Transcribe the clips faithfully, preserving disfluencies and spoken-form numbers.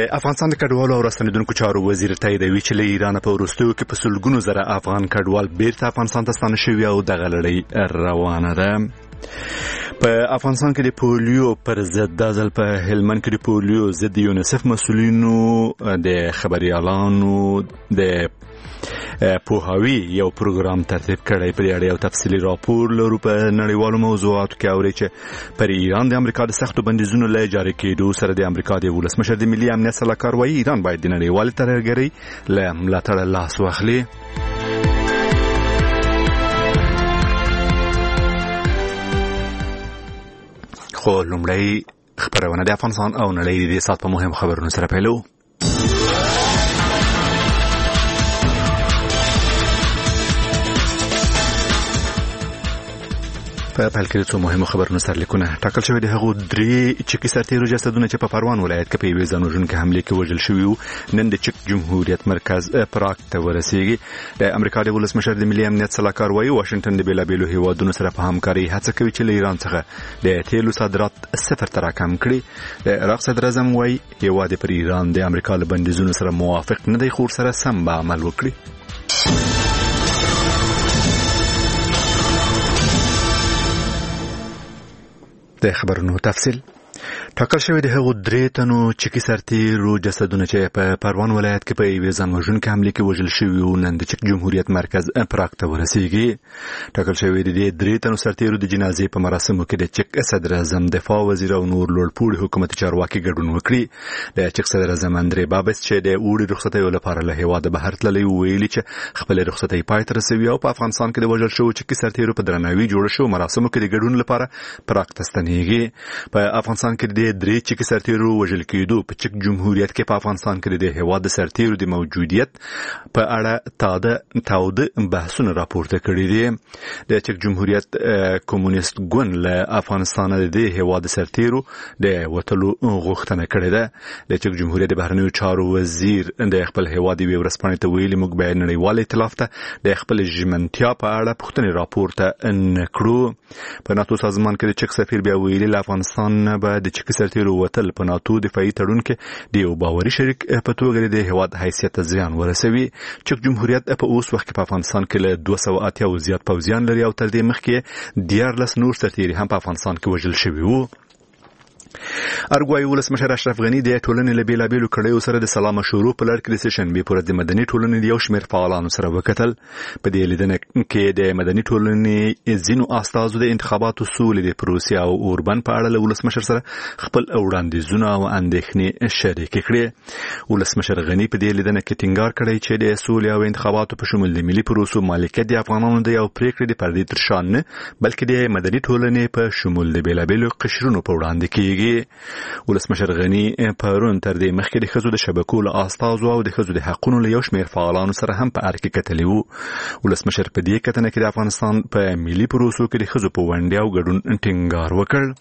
د افغانستان د کډوالو او راستنیدونکو چارو وزیر تاییدوي چې له ایران په وروستیو کې په سلګونو زره افغان کډوال بیرته افغانستان ته ستانه شوي او دغه لړۍ روانه ده. په افغانستان کې د پولیو پر ضد د ځل په هلمند کې د پولیو ضد یونیسف مسؤلینو د خبريالانو د پوهاوی یو پروګرام ترتیب کړی. په دې اړه یو تفصیلي راپور لرو په نړیوالو موضوعاتو کې اوري چې پر ایران د امریکا د سختو بندیزونو له جاري کېدو سره د امریکا د ولسمشر د ملي امنیت سلاکار وايي ایران باید د نړیوالې ترهګرۍ له ملاتړه لاس واخلي. خو لومړی خبرونه د افغانستان او نړۍ د سات په مهم خبرونو سره پیلو. په پیل کې څو مهمو خبرونو سرلیکونه ټاکل شوي دي. هغه درې چکی سرتیرو جسدونه چې په پروان ولایت کې په یوې ځانوژونکې حملې کې وژل شوي وو نن د چک جمهوریت مرکز پراګ ته ورسېږي. د امریکا د ولسمشر د ملي امنیت سلاکار وايي واشنگټن د بیلابېلو هیوادونو سره په همکارۍ هڅه کوي چې له ایران څخه د تیلو صادرات صفر ته راکم کړي. د عراق صدر اعظم وايي هیواد پر ایران د امریکا له بندیزونو سره موافق نه دی خو سره سم به عمل وکړي. د خبرونو تفصیل ټاکل شوی د هغو درې تنو چکی سرتیرو جسدونه چې په پروان ولایت کې په یوې ځانوژونکې حملې کې وژل شوي وو نن د چک جمهوریت مرکز پراګ ته ورسېږي. ټاکل شوی د دې درې تنو سرتیرو د جنازې په مراسمو کې د چک صدر اعظم دفاع وزیر او نور لوړپوړي حکومتي چارواکي ګډون وکړي. د چک صدر اعظم اندرې بابس چې د اوړي رخصتیو لپاره له هیواده بهر تللی ویلي چې خپل رخصتۍ پای ته رسوي او په افغانستان کې د وژل شوو چکی سرتیرو په درناوي جوړ شو مراسمو کې د ګډون لپاره پراګ ته ستنېږي. په افغانستان کې د درې چکی سرتیرو وژل کېدو په چک جمهوریت کې په افغانستان کې د هیواد د سرتیرو د موجودیت په اړه تاده تاوده بحثونه راپورته کړي دي. د چک جمهوریت کمونیست ګوند له افغانستان د هیواد د سرتیرو د وټلو غوښتنه کړې ده. د چک جمهوریت د بهرنیو چارو وزیر د خپل هیواد د ورسپانې ته ویلي موږ باید نړیوال ائتلاف ته د خپل ژمنتیا په اړه پوښتنې راپورته نکړو. په ناتو سازمان کې د چک سفیر بیا ویلي له افغانستان به د چک سرتیرو وتل په ناتو دفاعي تړون کې د یو باوري شریک په توګه د هیواد حیثیت ته زیان ورسوي. چک جمهوریت په اوس وخت کې په افغانستان کې له دوه سوه اتیا زیات پوځیان لري او تر دې مخکې دیارلس نور سرتیري هم په افغانستان کې وژل شوي وو. ارګوای ولسمشر اشرف غنی د ټولنې له بیلابېلو کړیو سره د سلام مشورو په لړ کې د سشنبې پر د مدني ټولنې د یو شمېر فعالانو سره وکتل. په دې لیدنه کې د مدني ټولنې ځینو استازو د انتخاباتو سولې د پروسې او اوربن په اړه له ولسمشر سره خپل وړاندیزونه او اندېښنې شریک کړي. ولسمشر غنی په دې لیدنه کې ټینګار کړی چې د سولې او انتخاباتو په شمول د ملي پروسو مالکیت د افغانانو د یو پریکړې د پردې تر شان نه بلکې د مدني ټولنې په شمول د بیلابېلو قشرونو په وړاندې کېږي. ولسمشر غنی پرون تر دې مخکې د ښځو د شبکو له استازو او د ښځو د حقونو له یو شمېر فعالانو سره هم په اړه کې کتلي وو. ولسمشر په دې کتنه کې د افغانستان په ملي پروسو کې د ښځو په ونډې او ګډون ټینګار وکړ.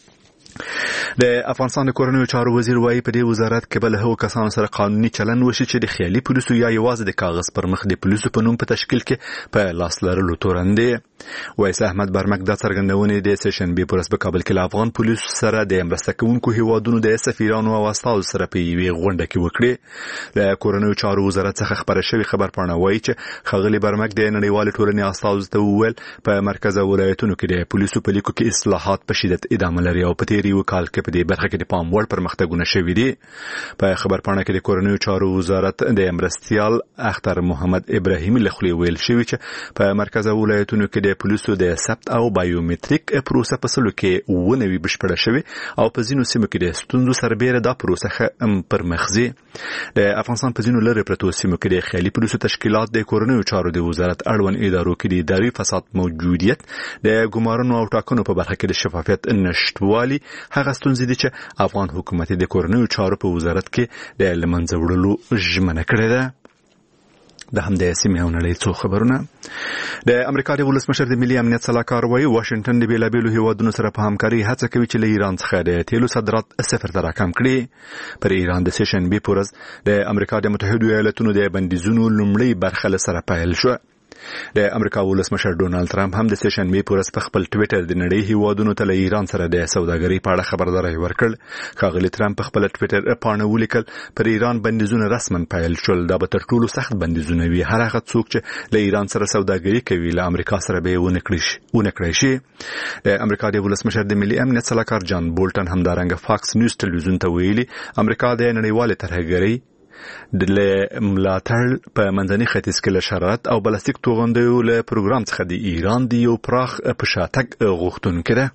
د افغانستان د کورنیو چارو وزیر وايي په دې وزارت کې بل هغو کسانو سره قانوني چلن وشي چې د خیالي پولیسو یا یوازې د کاغذ پر مخ د پولیسو په نوم په تشکیل کې په لاس لرلو تورن دي. وایس احمد برمک دا څرګندونې د سشنبې په ورځ په کابل کې له افغان پولیسو سره د مرسته کوونکو هیوادونو د سفیرانو او استازو سره په یوې غونډه کې وکړې. د کورنیو چارو وزارت څخه خبره شوې خبرپاڼه وايي چې ښاغلي برمک د نړیوالې ټولنې استازو ته وویل په مرکز او ولایتونو کې د پولیسو په لیکو کې اصلاحات په شدت ادامه لري او په تېر یو کال کې په دې برخه کې د پام وړ پرمختګونه شوي دي. په خبرپاڼه کې د کورنیو چارو وزارت د مرستیال اختر محمد ابراهیمي له خولې ویل شوي چې په مرکز او ولایتونو کې د پولیسو د ثبت او بایومټریک پروسه په سلو کې ونوي بشپړه شوي او په ځینو سیمو کې د ستونزو سربېره دا پروسه پر مخ ځي. د افغانستان په ځینو لرې پرتو سیمو کې د خیالي پولیسو تشکیلات د کورنیو چارو د وزارت اړوند ادارو کې د اداري فساد موجودیت د ګمارنو او ټاکنو په برخه کې د شفافیت نشټوالي هغه ستونزې دي چې افغان حکومت د کورنیو چارو په وزارت کې د لمنځه وړلو ژمنه کړې ده. د همدې سیمې او نړۍ څو خبرونه. د امریکا د ولسمشر د ملي امنیت سلاکار وايي واشنگټن د بیلابېلو هیوادونو سره په همکارۍ هڅه کوي چې له ایران څخه د تیلو صادرات صفر ته راکم کړي. پر ایران د سشنبې په ورځ د امریکا د متحدو ایالاتونو د بندیزونو لومړۍ برخه له سره پیل شو. د امریکا ولسمشر ډونالد ټرمپ هم د سشنبه په ورځ په خپل ټوئیټر د نړۍ هیوادونو ته له ایران سره د سوداګرۍ په اړه خبرداري ورکړ. ښاغلي ټرمپ په خپل ټوئیټر باندې ولیکل پر ایران بندیزونه رسماً پیل شول. دا به تر ټولو سخت بندیزونه وي. هر هغه څوک چې له ایران سره سوداګري کوي له امریکا سره به ونه کړی شي. د امریکا د ولسمشر د ملي امنیت سلاکار جان بولټن هم دارنګ فاکس نیوز ټلویزیون ته ویلي امریکا د نړیوال ترهګرۍ د ملاتړ په منځني ختیځ کې له شرارت او بلاستیک توغندیو له پروګرام څخه د ایران د یو پراخ پشاتګ غوښتونکې ده.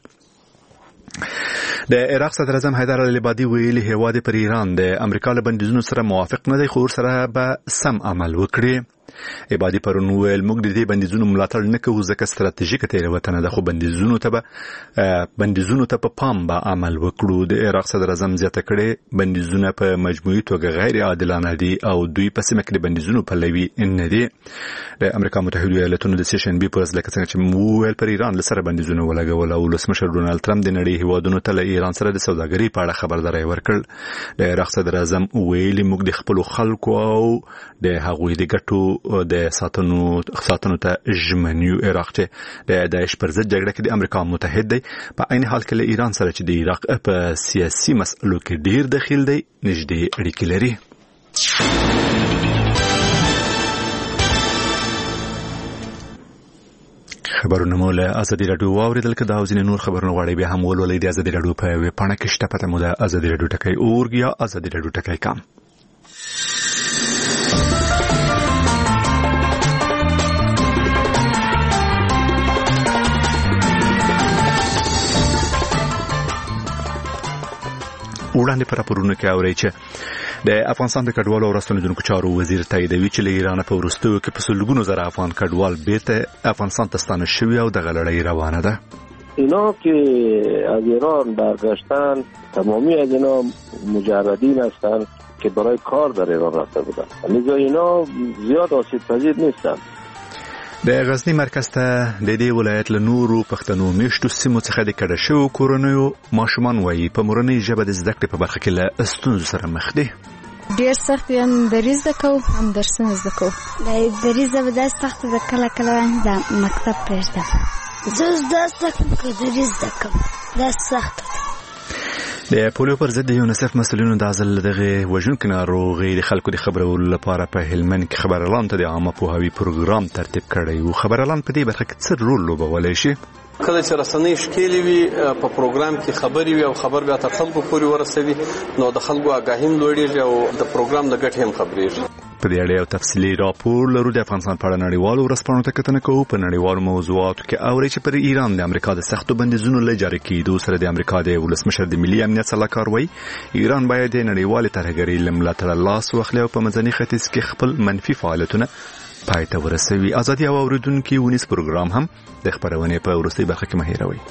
د عراق صدر اعظم حیدر العبادي ویلي هیواد پر ایران د امریکا له بندیزونو سره موافق نه دی خو سره به سم عمل وکړي. عبادي پرون ویل موږ د دې بندیزونو ملاتړ نه کوو ځکه ستراتیژیکه تېروتنه ده خو بندیزونو ته به بندیزونو ته په پام به عمل وکړو. د عراق صدر اعظم زیاته کړې بندیزونه په مجموعي توګه غیر عادلانه دي او دوی په سیمه کې د بندیزونو پلوي نه دي. د امریکا متحده ایالاتونو د سشنبه په ورځ لکه څنګه چې مو ویل پر ایران له سره بندیزونه ولګول او ولسمشر ډونالد ټرمپ د نړۍ هیوادونو ته له ایران سره د سوداګرۍ په اړه خبرداري ورکړ. د عراق صدر اعظم ویلي موږ د خپل خلکو او د هغوی د ګټو د ساتنو ساتنو ته ژمنیو. عراق چې د داعش پر ضد جګړه کې د امریکا متحد دی په عین حال کې له ایران سره چې د عراق په سیاسي مسلو کې ډیر دخیل دی نږدې اړیکې لري. خبرونه مو له ازادي رادیو واوریدل که دا ځینې نور خبرونه غواړئ بیا هم ولولئ د ازادي رادیو په ویب پاڼه کې شته. پته مو د ازادي رادیو ټکی اورګ یا ازادي رادیو ټکی کام. وړاندې پر راپورونه کې اورئ چې د افغانستان د کډوالو او راستنیدونکو چارو وزیر تاییدوي چې له ایران په وروستیو کې په سلګونو زره افغان کډوال بیرته افغانستان ته ستانه شوي او دغه لړۍ روانه ده. اینا که از ایران برگشتن تمامی از اینا مجردین هستند که برای کار در ایران رفته بودن. لذا اینا زیاد آسیب پذیر نیستند. د غزنی مرکز ته د دې ولایت له نورو پښتنو میشتو سیمو څخه د کډه شویو کورنیو ماشومان وایي په مورنۍ ژبه د زده کړې په برخه کې له ستونزو سره مخ دي. ډېر سخت یم دریځ زده کوو هم درسونه زده کوو. د دریځ ژبه داسې سخته ده کله کله د مکتب پرېږدم. زه زده زده کوم که دریځ زده کوم داسې سخته ده. د پولیو پر ضد د یونیسف مسؤلینو د ځل دغه وژونکو ناروغۍ د خلکو د خبرولو لپاره په هلمند کې خبرلان ته د عامه پوهاوي پروګرام ترتیب کړی و. خبرلان په دې برخه کې څه رول لوبولی شي؟ کله چې رسنۍ شکېلې وي په پروګرام کې خبرې وي او خبر بیا تر خلکو پورې ورسوي نو د خلکو آګاهي هم لوړېږي او د پروګرام د ګټې هم خبرېږي. په دې اړه یو تفصیلي راپور لرو. د افغانستان په اړه نړیوالو ورځپاڼو ته کتنه کوو. په نړیوالو موضوعاتو کې اوري چې پر ایران د امریکا د سختو بندیزونو له جاري کېدو سره د امریکا د ولسمشر د ملي امنیت سلاکار وایي ایران باید د نړیوال ترهګرۍ له ملاتړه لاس واخلي او په منځني ختیځ کې خپل منفي فعالیتونه پای ته ورسوي. ازادي او اوریدونکو ونیس پروګرام هم د خبرونې په وروستۍ برخه کې مه هېروئ.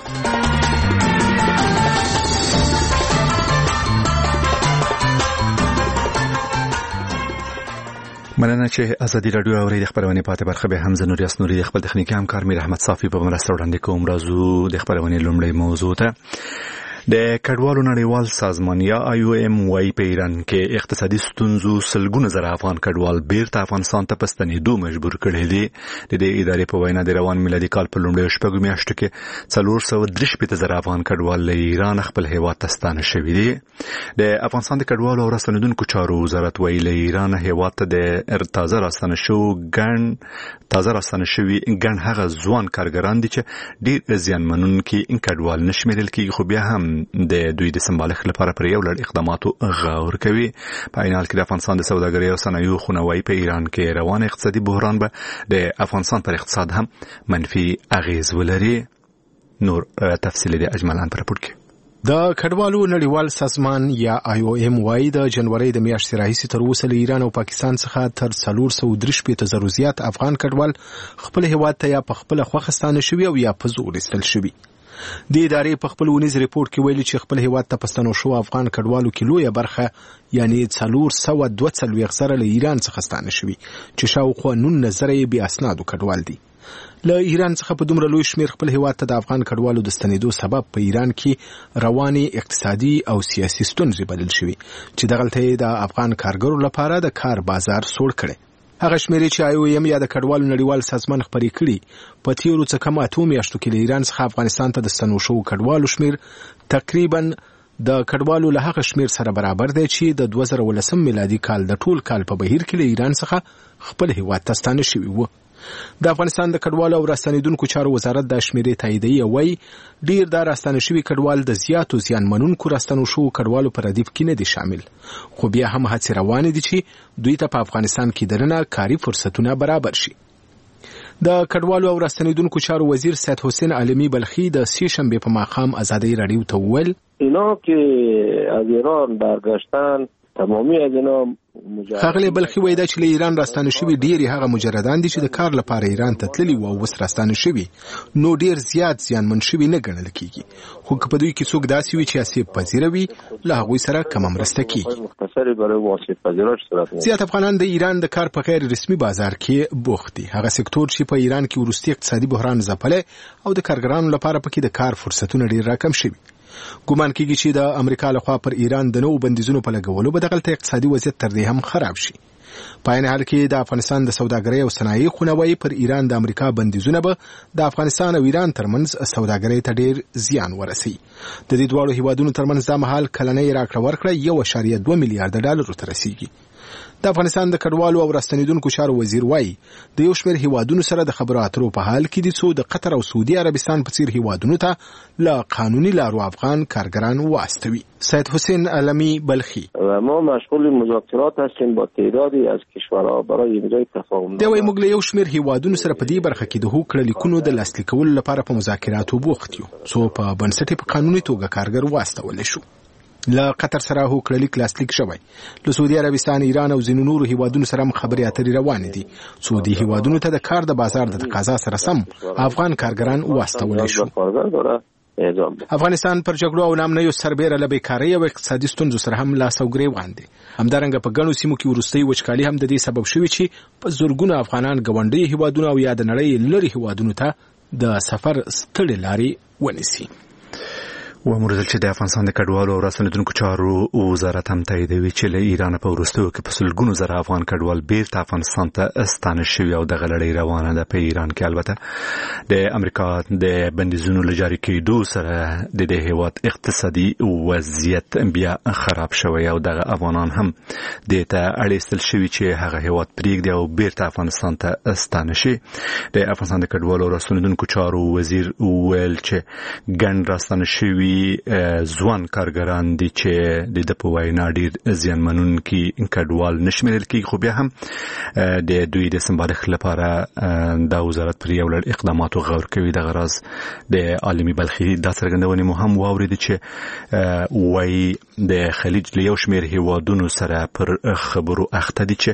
مننه چې ازادي رادیو اوري. د خبرونې پاتې برخه به هم زنور یاسنوري د خپل تخنیکی همکار میر احمد صافي په مرسته وړاندې کوم. راځو د خبرونې لومړی موضوع ته. د کډوالو نړیوال سازمان یا آی او ایم وايي په ایران کې اقتصادي ستونزو سلګونه زره افغان کډوال بیرته افغانستان ته په ستنېدو مجبور کړي دي. د دې ادارې په وینا د روان میلادي کال په لومړیو شپږو میاشتو کې څلور سوه درې شپېته زره افغان کډوال له ایران خپل هیواد ته ستانه شوي دي. د افغانستان د کډوالو او راستنیدونکو چارو وزارت وايي له ایران هیواد ته د تازه راستنه شو ګڼ تازه راستنه شوي ګڼ هغه ځوان کارګران دي چې ډېر زیانمنونکي کډوال نه شمیرل کېږي خو بیا هم د دوی د سمبالښت لپاره پر یو لړ اقداماتو غور کوي. په عین حال کې د افغانستان د سوداګرۍ او صنایعو خونوایي په ایران کې روان اقتصادي بحران به د افغانستان پر اقتصاد هم منفي اغیز ولري. نور تفصیل د اجملان پر راپور کې. د کډوالو نړیوال سازمان یا آی او ایم وايي د جنوري د میاشتې راهیسې تر اوسه له ایران او پاکستان څخه تر څلور سوه درې شپېته زره زیات افغان کډوال خپل هیواد ته یا په خپله خوښه ستانه شوي او یا په زور ایستل شوي. د ادارې په خپل ونیز ریپورت کې ویلي چې خپل هیواد ته پستانو شو افغان کډوالو کې لویه برخه یعنی څلور سوه دوه څلوېښت زره له ایران څخه ستانه شوي چې شاوخوا نولس زره یې بې اسنادو کډوال دي. له ایران څخه په دومره لوی شمیر خپل هیواد ته د افغان کډوالو د ستنېدو سبب په ایران کې روانې اقتصادي او سیاسي ستونزې بلل شوي چې دغلته د افغان کارګرو لپاره د کار بازار سوړ کړي. هغه شمیرې چې آی او ایم یا د کډوالو نړیوال سازمان خپرې کړي په تیرو څه کم اتو میاشتو کې له ایران څخه افغانستان ته د ستنو شوو کډوالو شمیر تقریبا د کډوالو له هغه شمیر سره برابر دی چې د دوه زره ولسم میلادي کال د ټول کال په بهیر کې له ایران څخه خپل هیواد ته ستانه شوي وو. د افغانستان د کډوالو او راستنیدونکو چارو وزارت د شمیرې تاییدوي او وايي ډیر د راستنه شوي کډوال د زیاتو زیانمنونکو راستنو شوو کډوالو په ردیف کې نه دي شامل، خو بیا هم هڅې روانې دي چې دوی ته په افغانستان کې دننه کاري فرصتونه برابر شي. د کډوالو او راستنیدونکو چارو وزیر سید حسین علمی بلخی د سه شنبه په ماښام ازادي رادیو ته وویل اینا که از ایران برگشتن تمامی از اینا خغلی بلخی وایي دا چې له ایران راستانه شوي ډېری هغه مجردان دي چې د کار لپاره ایران ته تللي وو او اوس راستانه شوي، نو ډېر زیات زیانمن شوي نه ګڼل کېږي، خو که په دوی کې څوک داسې وي چې آسیب پذیره وي له هغوی سره کمه مرسته کېږي. زیات افغانان د ایران د کار په غیر رسمي بازار کې بوخت دي، هغه سکتور چې په ایران کې وروستي اقتصادي بحران ځپلی او د کارګرانو لپاره پکې د کار فرصتونه ډېر راکم شوي. ګومان کېږي چې د امریکا لخوا پر ایران د نوو بندیزونو په لګولو به دغلته اقتصادي وضعیت تر دې هم خراب شي. په عین حال کې د افغانستان د سوداګرۍ او صنایع خونه وایي پر ایران د امریکا بندیزونه به د افغانستان او ایران ترمنځ سوداګرۍ ته ډېر زیان ورسوي. د دې دواړو هیوادونو ترمنځ دا مهال کلنۍ راکړه ورکړه یو اعشاریه دوه میلیارډ ډالرو ته رسیږي. د افغانستان د کډوالو او راستنیدونکو چارو وزیر وایي د یو شمېر هیوادونو سره د خبرو اترو په حال کې دي څو د قطر او سعودي عربستان په څیر هیوادونو ته له قانوني لارو افغان کارګران واستوي. سید حسین علمی بلخی ما مشغول مذاکرات هستیم با تعدادی از کشورها برای امضای تفاهم. دا وایي موږ له یو شمېر هیوادونو سره په دې برخه کې د هغو کړلیکونو د لاسلیک کولو لپاره په مذاکراتو بوخت یو څو په بنسټ په قانوني توګه کارګر واستول شو. له قطر سره هو کړلیک لاسلیک شوی، له سعودي عربستان، ایران او ځینو نورو هیوادونو سره هم خبرې اترې روانې دي. سعودي هیوادونو ته د کار د بازار د تقاضا سره سم افغان کارګران واستول شو. افغانستان پر جګړو او نامنیو سربېره له بیکارۍ او اقتصادي ستونزو سره هم لاس او ګریوان دی. همدارنګه په ګڼو سیمو کې وروستۍ وچکالي هم د دې سبب شوي چې په زرګونو افغانان ګاونډي هیوادونو او یا د نړۍ لرې هیوادونو ته د سفر ستړې لارې ونیسي. وموردل چې د افغانستان د کډوالو او راستنیدونکو چارو وزارت هم تاییدوي چې له ایران په وروستیو کې په سلګونو زره افغان کډوال بیرته افغانستان ته ستانه شوي او دغه لړۍ روانه ده. په ایران کې البته د امریکا د بندیزونو له جاري کېدو سره د دې هیواد اقتصادي وضعیت بیا خراب شوی او دغه افغانان هم دې ته اړ ایستل شوي چې هغه هیواد پرېږدي او بیرته افغانستان ته ستانه شي. د افغانستان د کډوالو او راستنیدونکو چارو وزیر وویل چې ګڼ راستانه شوي ځوان کارګران دي چې د په وینا ډېر زیانمنونکي کډوال نشمیرل کېږي، خو بیا هم د دوی د سمبالښت لپاره دا وزارت پر یو لړ اقداماتو غور کوي. دغه راز د عالمي بلخي دا څرګندونې مو هم واورېدې چې وایي د خلیج له یو شمېر هیوادونو سره پر خبرو اخته دي چې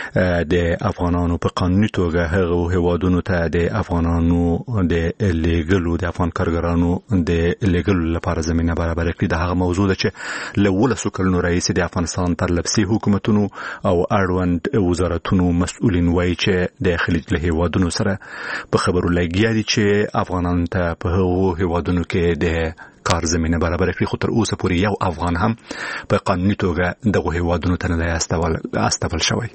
د افغانانو په قانوني توګه هغو هیوادونو ته د افغانانو د لیږلو د افغان کارګرانو د لیږلو لپاره زمینه برابر کړي. د هغه موضوع ده چې له ولسو کلونو راهیسې د افغانستان تر لپسې حکومتونو او اړوند وزارتونو مسؤلین وایي چې د خلیج له هیوادونو سره په خبرو لګیا دي چې افغانانو ته په هغو هیوادونو کې د کار زمینه برابر کړي، خو تر اوسه پورې یو افغان هم په قانوني توګه دغه هیوادونو ته نه دی استول شوی.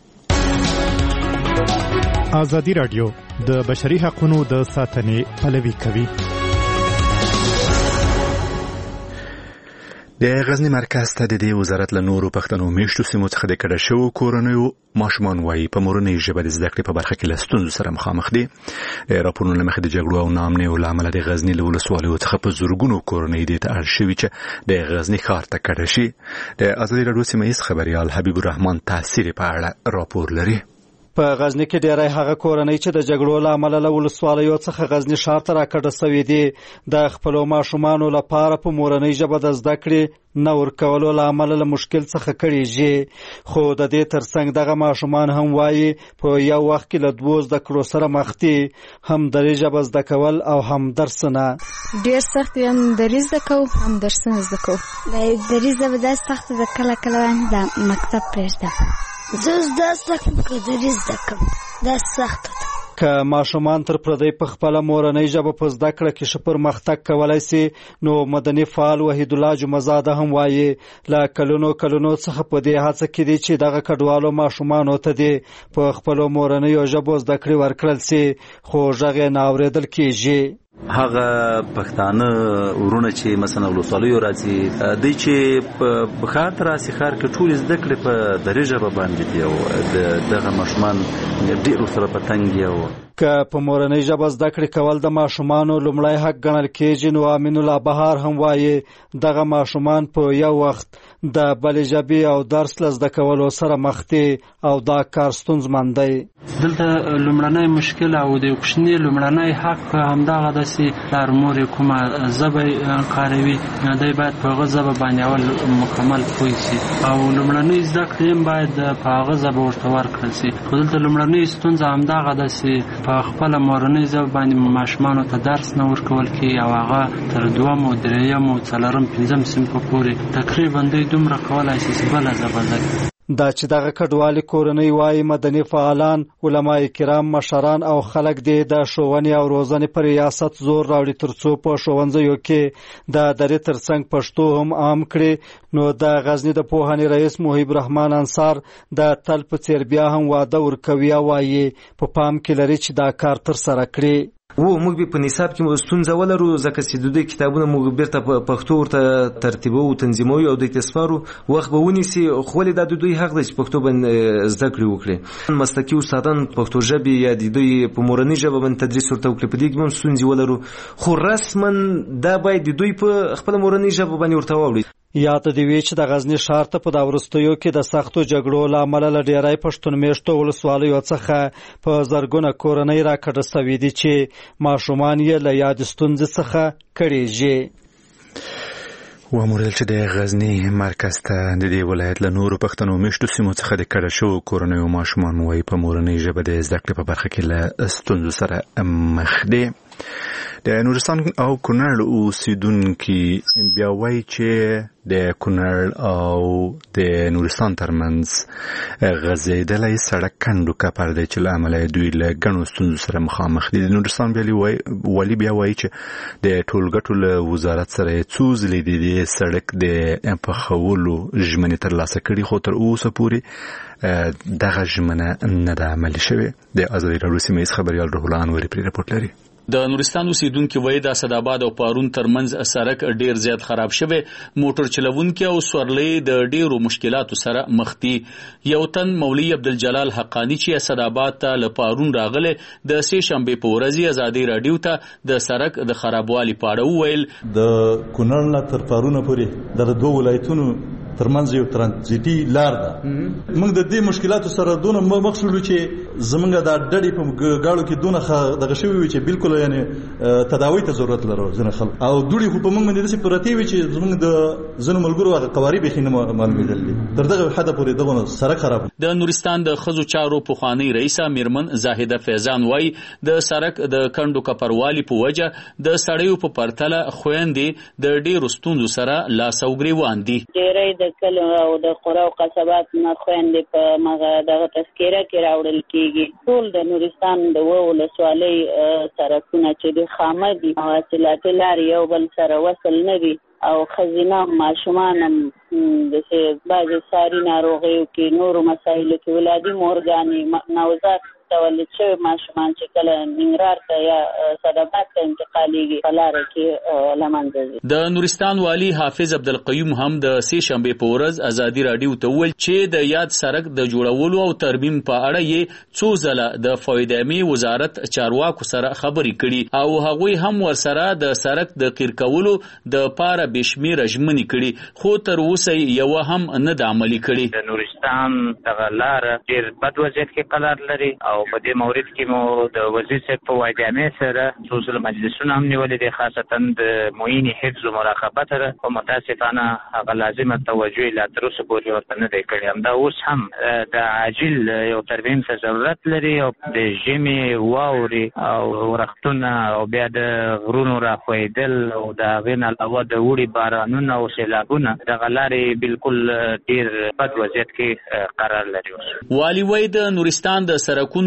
ازادي راډیو د بشري حقوقو د ساتنې پلوي کوي. د غزنی مرکز ته د دې وزارت له نورو پښتنو میشتو سیمو څخه د کډه شوو کورنیو ماشومان وایي په مورنۍ ژبه د زده کړې په برخه کې له ستونزو سره مخامخ دي. راپورونه له مخې د جګړو او ناامنیو له امله د غزني له ولسوالیو څخه په زرګونو کورنۍ دې ته اړ شوي چې د غزني ښار ته کډه شي. د ازادي راډیو سیمه ییز خبریال حبیب الرحمن تاثیر په اړه راپور لري. په غزنی کې ډیری هغه کورنۍ چې د جګړو له امله له ولسوالیو څخه غزنی ښار ته راکډه شوي دي د خپلو ماشومانو لپاره په مورنۍ ژبه د زده کړې نه ورکولو له امله له مشکل څخه کړېږي. خو د دې ترڅنګ دغه ماشومان هم وایي په یو وخت کې له دوو زده کړو سره مخ دي، هم دري ژبه زده کول او هم درسونه. ډېر سخت یې هم دري زده کوو هم درسونه زده کوو. د دري ژبه داسې سخته ده کله کله وایم د مکتب پرېږدم. زه زده زده کوم که دري زده کوم دا سخته ده. که ماشومان تر پردی په خپل مورنۍ ژبه په زده کړه کې ښه پرمختګ کولی سي نو مدني فعال وحید الله جمعزاده هم وایي له کلونو کلونو څخه په دې هڅه کې دي چې دغه کډوالو ماشومانو ته دي په خپلو مورنیو ژبو زده کړې ورکړل سي خو غږ یې نه اورېدل کېږي. هغه پښتانه ورونه چې مثلا ولسوالیو راځي دوی چې په بخار ته راسي ښار کې ټول زده کړې په دري ژبه باندې دي او دغه ماشومان ډېر ورسره په تنګ دي. او که په مورنۍ ژبه زده کړې کول د ماشومانو لومړی حق ګڼل کېږي نو امین الله بهار هم وایي دغه ماشومان په یو وخت د بلې ژبې او درس له زده کولو سره مخ دي او دا کار ستونزمن دی. دلته لومړنی مشکل او د کوچني لومړنی حق همدغه ده چې پلار مور یې کومه ژبه کاروي دی باید په هغه ژبه باندې اول مکمل پوه شي او لومړنۍ زده کړې هم باید په هغه ژبه ورته ورکړل شي. خو دلته لومړنۍ ستونزه همدغه ده چې په خپله مورنۍ ژبه باندې ماشومانو ته درس نه ورکول کېږي او هغه تر دوم او درېیم او څلورم پنځم صنفه پورې تقریبا دوی دومره کولی شي چې بله ژبه زده کړي. دا چې دغه کډوالي کورنۍ وایي مدني فعالان علما کرام مشران او خلک دې د ښوونې او روزنې پر ریاست زور راوړي ترڅو په ښوونځیو کې د دري ترڅنګ پښتو هم عام کړي. نو د غزني د پوهنې رئیس محیب رحمان انصار د تل په څیر بیا هم واده ورکوي او وایي په پام کې لري چې دا کار ترسره کړي. و موږ به په نصاب کې ستونزه ولرو ځکه چې د دوی کتابونه موږ بیرته په پښتو ورته ترتیبو او تنظیمو او د تصفارو وخت به ونیسي خو ولې دا د دوی حق دی چې پښتو باندې زده کړې وکړي. مسلکي استادان پښتو ژبې یا د دوی په مورنۍ ژبه باندې تدریس ورته وکړي په دې کې هم ستونزې ولرو خو رسما دا باید د دوی په خپله مورنۍ ژبه باندې ورته واوړي. یاد دې وي چې د غزني ښار ته په دا وروستیو کې د سختو جګړو له امله له ډېری پښتون میشتو ولسوالیو څخه په زرګونه کورنۍ راکډه سوي دي چې ماشومان یې له یادې ستونزې څخه کړېږي. وموریدل چې د غزني مرکز ته د دې ولایت له نورو پښتنو میشتو سیمو څخه د کډه شوو کورنیو ماشومان وایي په مورنۍ ژبه د زده کړې په برخه کې له ستونزو سره مخ دي. د نورستان او کونړ اوسیدونکي بیا وایي چې د کونړ او د نورستان ترمنځ غځېدلی سړک کنډو کپر دی چې له امله دوی له ګڼو ستونزو سره مخامخ دي. د نورستان والي بیا وایي چې د ټولګټو له وزارت سره یې څو ځلې د دې سړک د پخولو ژمنې ترلاسه کړي خو تر اوسه پورې دغه ژمنه نه ده عملي شوې. د ازادي راډیو سیمه ییز خبریال روح الله انوري پرې رپورټ لري. د نورستان اوسیدونکو وایي د اسداباد او پارون ترمنځ سړک ډیر زیات خراب شوی موټر چلوونکي او سورلې د ډیرو مشکلاتو سره مخ دي. یو تن مولوی عبدالجلال حقانی چې اسداباد ته له پارون راغله د سې شنبه په ورځ ازادي رادیو ته د سړک د خرابوالي په اړه وویل. د کونړ نه تر پارون پورې د دوه ولایتونو ترمنځ یو ترانزیټي لار ده. موږ د دې مشکلاتو سره دونه مخ شولو چې زمونږ د ډډې په گاړو کې دونه دغه شوی وي چې بالکل یعنی تداوی ته ضرورت لرو ځنه خلک او دوړي خو په موږ باندې داسې پرتی وي چې زمونږ د زنو ملګرو هغه قواري به خینه معلومېدل دي تر دغه حد پورې دغه سره خراب. د نورستان د خزو چارو پخوانی رئیسه میرمن زاهده فیضان وای د سړک د کندو کپروالي په وجه د سړیو په پرتله خويندې د ډیرو ستونزو سره لاس او ګریوان دي. ډیرې د کلو او د قرا او قصبات نه خويندې په مغه دغه تذکره کې راوړل کیږي. ټول د نورستان د ولسوالۍ سرکونه چې د خامه دي حاصلات لري یو بل سره وصل نه دي او خزینه ماشومان د بعض ساري ناروغیو کې نورو مسایلو کې ولادي مورګاني نوزاد تولید شوی ماشومان چې کله ننګرهار ته یا صداباد ته انتقالیږي په لاره کې لمنځه ځي. د نورستان والی حافظ عبدالقیوم هم د سې شنبې په ورځ ازادي راډیو ته وویل چې د یاد سړک د جوړولو او ترمیم په اړه یې څو ځله د فایدامي وزارت چارواکو سره خبرې کړي او هغوی هم ورسره د سړک د قیر کولو د پاره بشمیره ژمنې کړي خو تر اوسه یو هم نه د عملي کړي. د نورستان دغه لار ډېر بد وضعیت کې قرار لري او په دې مورید کې مو د وزیر صاحب په وایدامې سره څو ځله مجلسونه هم نیولې دي خاصتا د معین حفظ او مراقبت سره او متاسفانه هغه لازمه توجه لا تر اوسه پورې ورته نه دی کړی. همدا اوس هم د عاجل یو ترمیم ته ضرورت لري او د ژمي واورې او ورښتونه او بیا د غرونو راښویدل او د هغې نه علاوه د اوړي بارانونه او سیلابونه دغه لارې بالکل ډېر بد وضعیت کې قرار لري. والي وایي د نورستان د سړکونو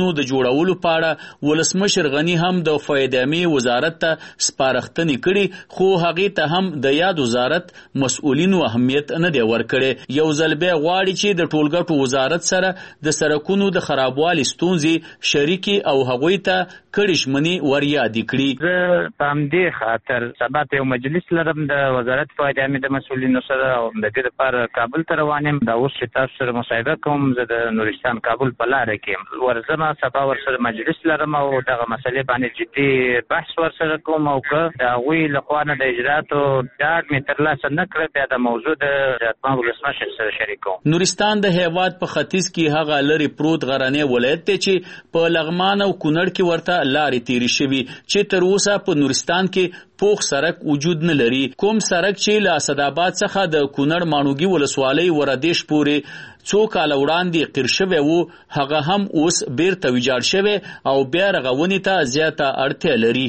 سړکونو د جوړولو په اړه ولسمشر غنی هم د فایدامي وزارت ته سپارښتنې کړي، خو هغې ته هم د یاد وزارت مسؤلینو اهمیت نه دی ورکړی. یو ځل بیا غواړي چې د ټولګټو وزارت سره د سړکونو د خرابوالي ستونزې شریکي او هغوی ته کړي ژمنې وریادې کړي. زه په همدې خاطر سبا ته یو مجلس لرم د وزارت فایدامي د مسؤلینو سره او د دې لپاره کابل ته روان یم. دا اوس چې تاسو سره مصاحبه کوم زه د نورستان کابل په لاره کې یم. ورځم سبا ورسره مجلس لرم او دغه مسلې باندې جدي بحث ورسره کوم او که د هغوی لخوا نه د اجراتو ډاډ مې ترلاسه نه کړه بیا د موضوع د حتما ولسمشر سره شریکوم. نورستان د هیواد په ختیځ کې هغه لري پروت غرنی ولایت دی چې په لغمان او کونړ کې ورته لارې تیرې شوي چې تر اوسه په نورستان کې پوخ سړک وجود نه لري. کوم سړک چې له اسداباد څخه د کونړ ماڼوګي ولسوالۍ وردیش پورې څو کاله وړاندې قیر شوی و، هغه هم اوس بیرته ویجاړ شوی او بیا رغونې ته زیاته اړتیا لري.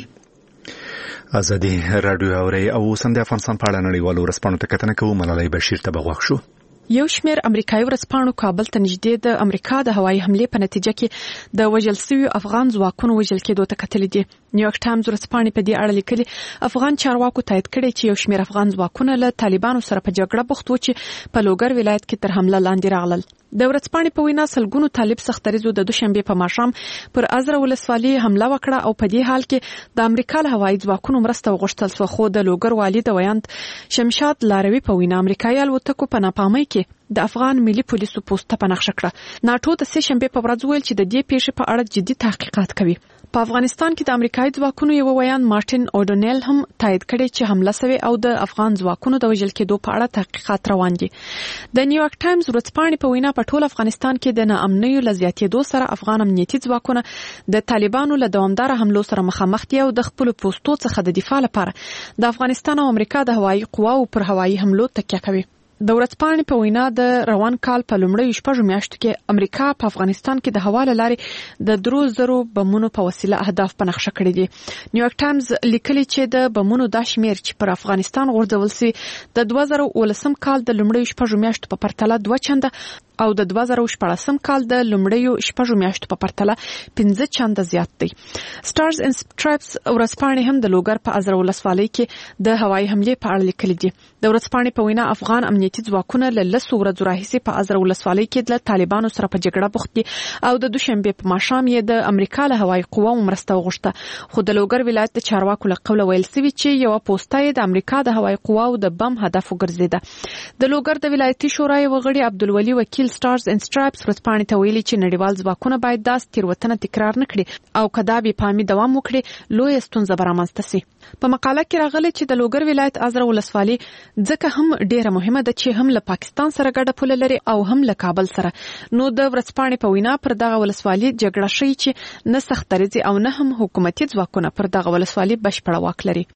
ازادي راډیو اوري او سم د افغانستان په اړه نړیوالو ورځپاڼو ته کتنه کوو. ملالۍ بشیر ته بغوښ شو. یو شمېر امریکایي ورځپاڼو کابل ته نږدې د امریکا د هوایي حملې په نتیجه کې د وژل شویو افغان ځواکونو وژل کېدو ته کتلي دي. نیویارک ټایمز ورځپاڼې په دې اړه لیکلي افغان چارواکو تایید کړی چې یو شمېر افغان ځواکونه له طالبانو سره په جګړه بوخت و چې په لوګر ولایت کې تر حمله لاندې راغلل. د ورځپاڼې په وینا سلګونو طالب سختریزو د دوشنبه په ماښام پر ازره ولسوالۍ حمله وکړه او په دې حال کې د امریکا له هوایي ځواکونو مرسته وغوښتل شوه، خو د لوګر والي د ویاند شمشاد لاروي په وینا امریکایي الوتکو په ناپامۍ کې د افغان ملي پولیسو پوسټ په نقشه کړه. ناټو د سه شنبه په ورځ ویل چې د دې پیښې په اړه جدي تحقیقات کوي. په افغانستان کې د امریکایي ځواکونو یو ویاند مارټین اودونیل هم تایید کړی چې حمله شوې او د افغان ځواکونو د وژل کېدو په اړه تحقیقات روان دي. د نیویارک ټایمز ورځپاڼې په وینا په ټول افغانستان کې د ناامنیو له زیاتېدو سره افغان امنیتي ځواکونه د طالبانو له دوامداره حملو سره مخامخ دي او د خپل پوسټو څخه د دفاع لپاره د افغانستان او امریکا د هوایي قواو پر هوایي حملو تکیه کوي. د ورځپاڼې په وینا د روان کال په لومړیو شپږو میاشتو کې امریکا په افغانستان کې د هوا له لارې د درو زرو بمونو په وسیله اهداف په نقشه کړي دي. نیویارک ټایمز لیکلي چې د بمونو دا شمیر چې پر افغانستان غورځول سوي د دوه زره ولسم کال د لومړیو شپږو میاشتو په پرتله دوه چنده او د دوه زره شپږم کال د لومړیو شپږو میاشتو په پرتله پنځه چنده زیات دی. سټارز اینډ سټرایپس ورځپاڼې هم د لوګر په ازره ولسوالۍ کې د هوایي حملې په اړه لیکلي دي. د ورځپاڼې په وینا افغان امنیتي ځواکونه له لسو ورځو راهیسې په ازره ولسوالۍ کې د طالبانو سره په جګړه بوخت دي او د دوشنبه په ماښام یې د امریکا له هوایي قواو مرسته وغوښته، خو د لوګر ولایت د چارواکو له قوله ویل شوي چې یو پوسټه یې د امریکا د هوایي قواو د بم هدف وګرځیده. د لوګر د ولایتي شورای وغړي عبدالولي وکیل سټارز اینډ سټرایپس ورځپاڼې ته ویلي چې نړیوال ځواکونه باید داسې تېروتنه تکرار نه کړي او که دا بې پامي دوام وکړي لویه ستونزه به رامنځته سي. په مقاله کې راغلی چې د لوګر ولایت ازره ولسوالۍ ځکه هم ډیره مهمه ده چې هم له پاکستان سره ګډه پوله لري او هم له کابل سره. نو د ورځپاڼې په وینا پر دغه ولسوالۍ جګړه شوې چې نه سختریزي او نه هم حکومتي ځواکونه پر دغه ولسوالۍ بشپړه واک لري.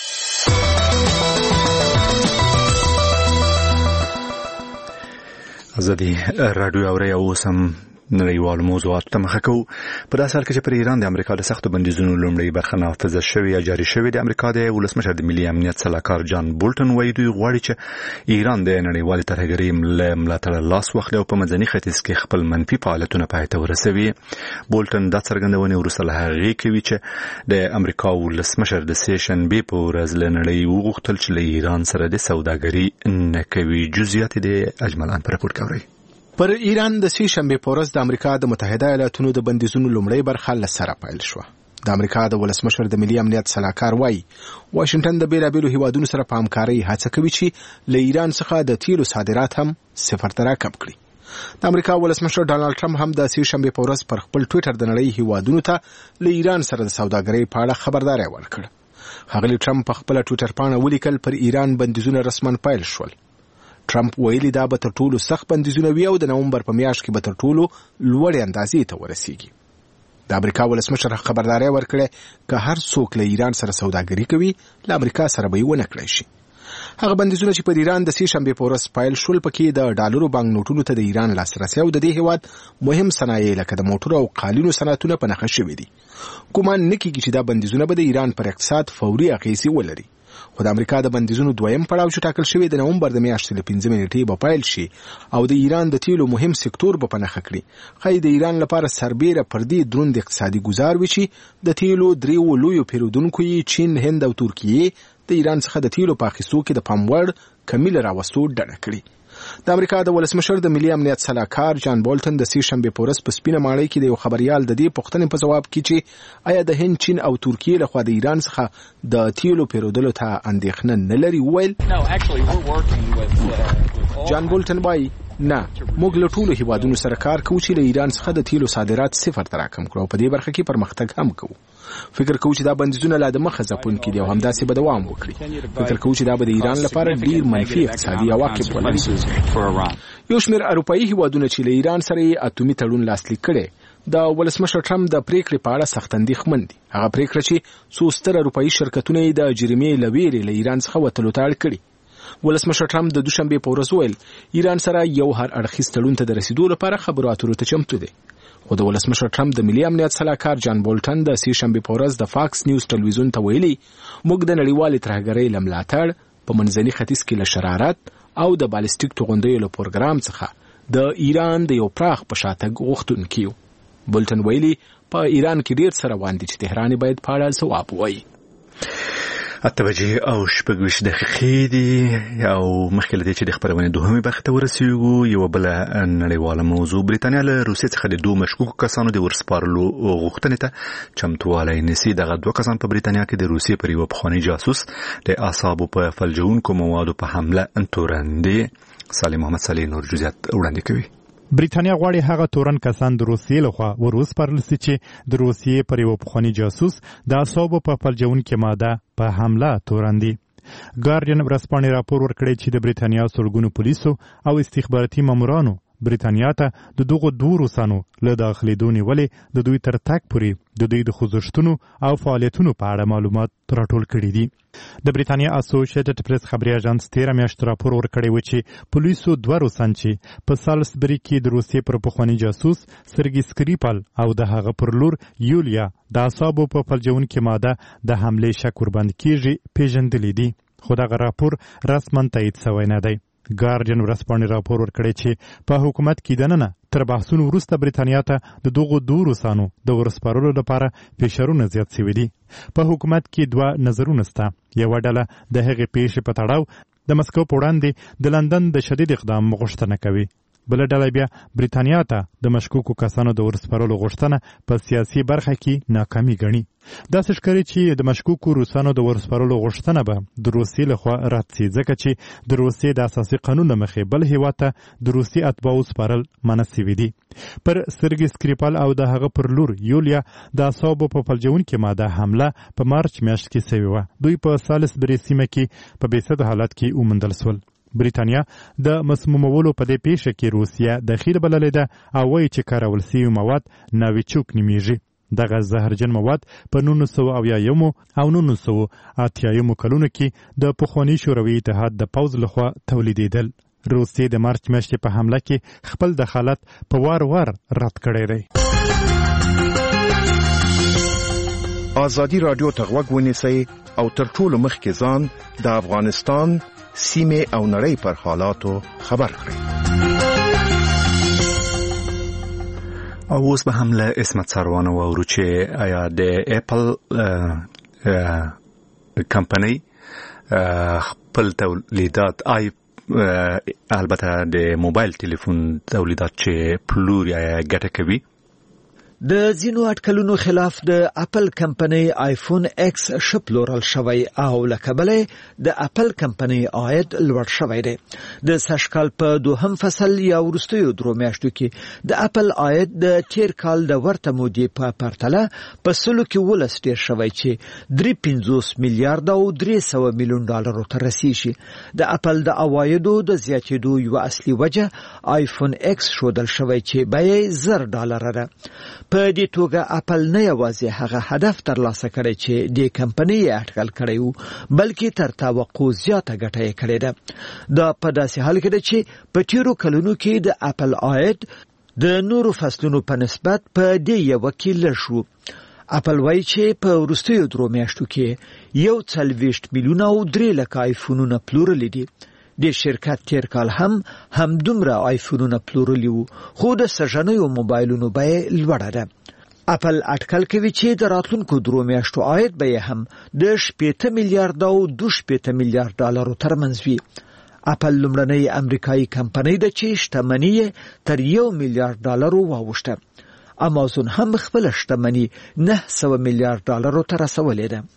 ازادي راډیو اوري او سم نړیوال موضوعات ته مخه کوو. په داسې حال کې چې پر ایران د امریکا د سختو بندیزونو لومړی برخه نافذه شوې یا جاري شوې، د امریکا د ولسمشر د ملي امنیت سلاکار جان بولټن وایي دوی غواړي چې ایران د نړیوالې ترهګرۍ له ملاتړه لاس واخلي او په منځني ختیځ کې خپل منفي فعالیتونه پای ته ورسوي. بولټن دا څرګندونې وروسته له هغې کوي چې د امریکا ولسمشر د سې شنبې په ورځ له نړۍ وغوښتل چې له ایران سره د سوداګري نه کوي. جزئیات د اجملان په راپور کې اورئ. پر ایران د سې شنبې په ورځ د امریکا د متحده ایالاتونو د بندیزونو لومړی برخه له سره پیل شوه. د امریکا د ولسمشر د ملي امنیت سلاکار وایي واشنگټن د بیلابیلو هیوادونو سره په همکارۍ هڅه کوي چې له ایران څخه د تیلو صادرات هم صفر ته راکم کړي. د امریکا ولسمشر ډانلډ ټرمپ هم د سې شنبې په ورځ پر خپل ټویټر د نړۍ هیوادونو ته له ایران سره د سوداګرۍ په اړه خبرداری ورکړ. ښاغلي ټرمپ په خپل ټویټر باندې ولیکل پر ایران بندیزونه رسماً پیل شول. ټرمپ ویلي دا به تر ټولو سخت بندیزونه وي او د نومبر په میاشت کې به تر ټولو لوړې اندازې ته ورسیږي. د امریکا ولسمشر خبرداری ورکړي که هر څوک له ایران سره سوداګري کوي له امریکا سره به یې ونه کړی شي. هغه بندیزونه چې پر ایران د سې شنبې په ورځ پیل شول پکې د ډالرو بانک نوټونو ته د ایران لاسرسي او د دې هیواد مهم صنایع لکه د موټرو او قالینو صنعتونه په نښه شوي دي. ګومان نه کیږي چې دا بندیزونه به د ایران پر اقتصاد فوري اغیزې ولري، خو د امریکا د بندیزونو دویم پړاو چې ټاکل شوی د نومبر د میاشتې له پنځمې نیټې به پیل شي او د ایران د تیلو مهم سکتور به په نښه کړي. ښایي د ایران لپاره سربیره پر دې دروند اقتصادي ګزار وي چې د تیلو دریو لویو پیرودونکو یې چین، هند او ترکیې د ایران څخه د تیلو په اخیستو کې د پام وړ کمی له راوستو ډډه کړي. د امریکا د ولسمشر د ملي امنیت سلاکار جان بولټن د سې شنبې په ورځ په سپینه ماڼۍ کې د یو خبریال د دې پوښتنې په ځواب کې چې آیا د هند، چین او ترکیې لخوا د ایران څخه د تیلو پیرودلو ته اندېښنه نه لري وویل. جان بولټن وایي نه، موږ له ټولو هیوادونو سره کار کوو چې له ایران څخه د تیلو صادرات صفر ته راکم کړو او په دې برخه کې پرمختګ هم کوو. فکر کوو چې دا بندیزونه لا د مخه ځپونکي دي او همداسې به دوام وکړي. فکر کوو چې دا به د ایران لپاره ډیر منفي اقتصادي عواقب ولري. یو شمېر اروپایي هیوادونه چې له ایران سره یې اتومي تړون لاسلیک کړی د ولسمشر ټرمپ د پریکړې په اړه سخت اندېښمن دي. هغه پریکړه چې څو ستر اروپایي شرکتونه یې د جریمې له ویرې له ایران څخه وتلو ته اړ کړي. ولسمشر ټرمپ د دوشنبې په ورځ ویل ایران سره یو هر اړخیز تړون ته د رسیدو لپاره خبرو اترو ته چمتو دی. خو د ولسمشر ټرمپ د ملي امنیت سلاکار جان بولټن د سې شنبې په ورځ د فاکس نیوز ټلویزیون ته ویلي موږ د نړیوالې ترهګرۍ له ملاتړ، په منځني ختیځ کې له شرارت او د بالستیک توغندیو له پروګرام څخه د ایران د یو پراخ په شاتګ غوښتونکي یو. بولټن ویلي په ایران کې ډیر څه روان دي چې تهران باید په اړه ځواب ووایي. اته بجې او شپږ ویشت دقیقې دي او مخکې له دې چې د خپرونې دوهمې برخې ته ورسېږو، یوه بله نړیواله موضوع بریتانیا له روسیې څخه د دوه مشکوکو کسانو د ورسپارلو غوښتنې ته چمتوالی نیسي. دغه دوه کسان په بریتانیا کې د روسیې پر یوه پخوانی جاسوس د اعصابو په فلجوونکو موادو په حمله تورن دي. سالم محمد صالح نور جزئیات وړاندې کوي. بریتانیا غواړي هغه تورن کسان د روسیې لخوا وروسپارل شي چې د روسیې پر یو پخوانی جاسوس د اعصابو په فلجوونکې ماده په حمله تورن دي. ګارډین ورځپاڼې راپور ورکړی چې د بریتانیا سلګونو پولیسو او استخباراتي مامورانو بریتانیا ته د دغو دوه روسانو له داخلېدو نیولې د دوی تر تګ پورې د دوی د خوځښتونو او فعالیتونو په اړه معلومات راټول کړي دي. د بریتانیا اسوسییټډ پریس خبري اژانس تیره میاشت راپور ورکړی و چې پولیسو دوه روسان چې په سالسبري کې د روسیې پر پخوانی جاسوس سرګي سکریپل او د هغه پر لور یولیا د اعصابو په فلجوونکې ماده د حملې شک ورباندې کېږي پیژندلي دي، خو دغه راپور رسما تایید شوی نه دی. ګارډین ورځپاڼې راپور ورکړی چې په حکومت کې دننه تر بحثونو وروسته بریتانیا ته د دغو دوه روسانو د ورسپارلو لپاره فشارونه زیات شوي دي. په حکومت کې دوه نظرونه شته. یوه ډله د هغې پیښې په تړاو د مسکو په وړاندې د لندن د شدید اقدام غوښتنه کوي. بله ډله بیا بریتانیا ته د مشکوکو کسانو د ورسپارلو غوښتنه په سیاسي برخه کې ناکامي ګڼي. داسې ښکاري چې د مشکوکو روسانو د ورسپارلو غوښتنه به د روسیې لخوا رد شي، ځکه چې د روسیې د اساسي قانون له مخې بل هېواد ته د روسیې اتباعو سپارل منع شوي دي. پر سرګي سکریپل او د هغه پر لور یولیا د اعصابو په فلجوونکې ماده حمله په مارچ میاشت کې شوې وه. دوی په سالسبري سیمه کې په بېسده حالت کې وموندل شول. بریتانیا د مسمومولو په دې پیښه کې روسیه دخیل بللې ده او وایي چې کارول شوي مواد ناویچوک نومیږي. دغه زهرجن مواد په نولس سوه اویایمو او نولس سوه اتیایمو کلونو کې د پخواني شوروي اتحاد د پوځ لخوا تولیدېدل. روسیې د مارچ میاشتې په حمله کې خپل دخالت په وار وار رد کړی دی. ازادي راډیو ته غوږ ونیسئ او تر ټولو مخکې ځان د افغانستان سیمې او نړۍ پر حالاتو خبر کړئ. او اوس به هم له اسمت سروانه واورو چې آیا د اپل کمپنی خپل تولیدات آی البته د موبایل ټلیفون تولیدات چې پلوري آیا ګټه کوي. د ځینو اټکلونو خلاف د اپل کمپنۍ آیفون ایکس ښه پلورل شوی او له کبله د اپل کمپنۍ عاید لوړ شوی دی. د سږ کال په دوهم فصل یا وروستیو درو میاشتو کې د اپل عاید د تیر کال د ورته مودې په پرتله په سلو کې ولس ډیر شوی چې درې پنځوس میلیارډ او درې سوه میلیون ډالرو ته رسیږي. د اپل د عوایدو د زیاتېدو یوه اصلي وجه آیفون ایکس ښودل شوی چې بیه یې زر ډالره ده. په دې توګه اپل نه یوازې هغه هدف ترلاسه کړی چې د کمپنۍ یې اټکل کړی و، بلکې تر توقع زیاته ګټه یې کړې ده. دا په داسې حال کې ده چې په تیرو کلونو کې د اپل عاید د نورو فصلونو په نسبت په دې یوه کې لږ و. اپل وایي چې په وروستیو درو میاشتو کې یو څلوېښت میلیونه او درې لکه آیفونونه پلورلي دي. د شرکت تیر کال هم همدومره آیفونونه پلورلي وو، خو د سږنیو موبایلونو بیه لوړه ده. اپل اټکل کوي چې د راتلونکو درو میاشتو عاید به هم د شپېته میلیارډ او دوه شپېته میلیارډ ډالرو ترمنځ وي. اپل لومړنۍ امریکایي کمپنۍ ده چې شتمني تر یو میلیارډ ډالرو واوښته. امازون هم خپل شتمني نه سوه میلیارډ ډالرو ته رسولې ده.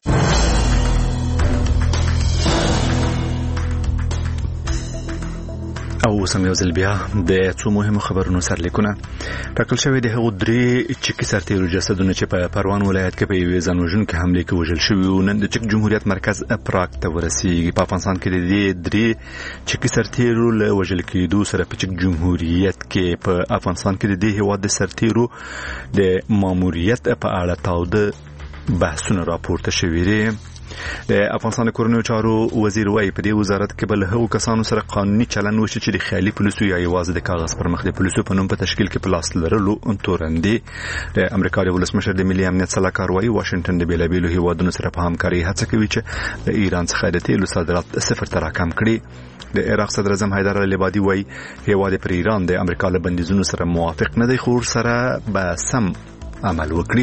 او سم یو ځل بیا د څو مهمو خبرونو سرلیکونه ټاکل شوی د هغو درې چکي سرتیرو جسدونه چې په پروان ولایت کې په یوې ځانوژونکې حملې کې وژل شوي وو نن د چک جمهوریت مرکز پراګ ته ورسېږي. په افغانستان کې د دې درې چکي سرتیرو له وژل کېدو سره په چک جمهوریت کې په افغانستان کې د دې هېواد د سرتیرو د ماموریت په اړه تاوده بحثونه راپورته شوي دي. د افغانستان د کورنیو چارو وزیر وایي په دې وزارت کې به له هغو کسانو سره قانوني چلند وشي چې د خیالي پولیسو یا یوازې د کاغذ پر مخ د پولیسو په نوم په تشکیل کې په لاس لرلو تورنې. د امریکا د ولسمشر د ملي امنیت سلاکار وایي واشنګټن د بېلابېلو هیوادونو سره په همکارۍ هڅه کوي چې د ایران څخه د تیلو صادرات صفر ته راکم کړي. د عراق صدر اعظم حیدر العبادي وایي هیواد پر ایران د امریکا له بندیزونو سره موافق نه دی، خو سره به سم عمل وکړي.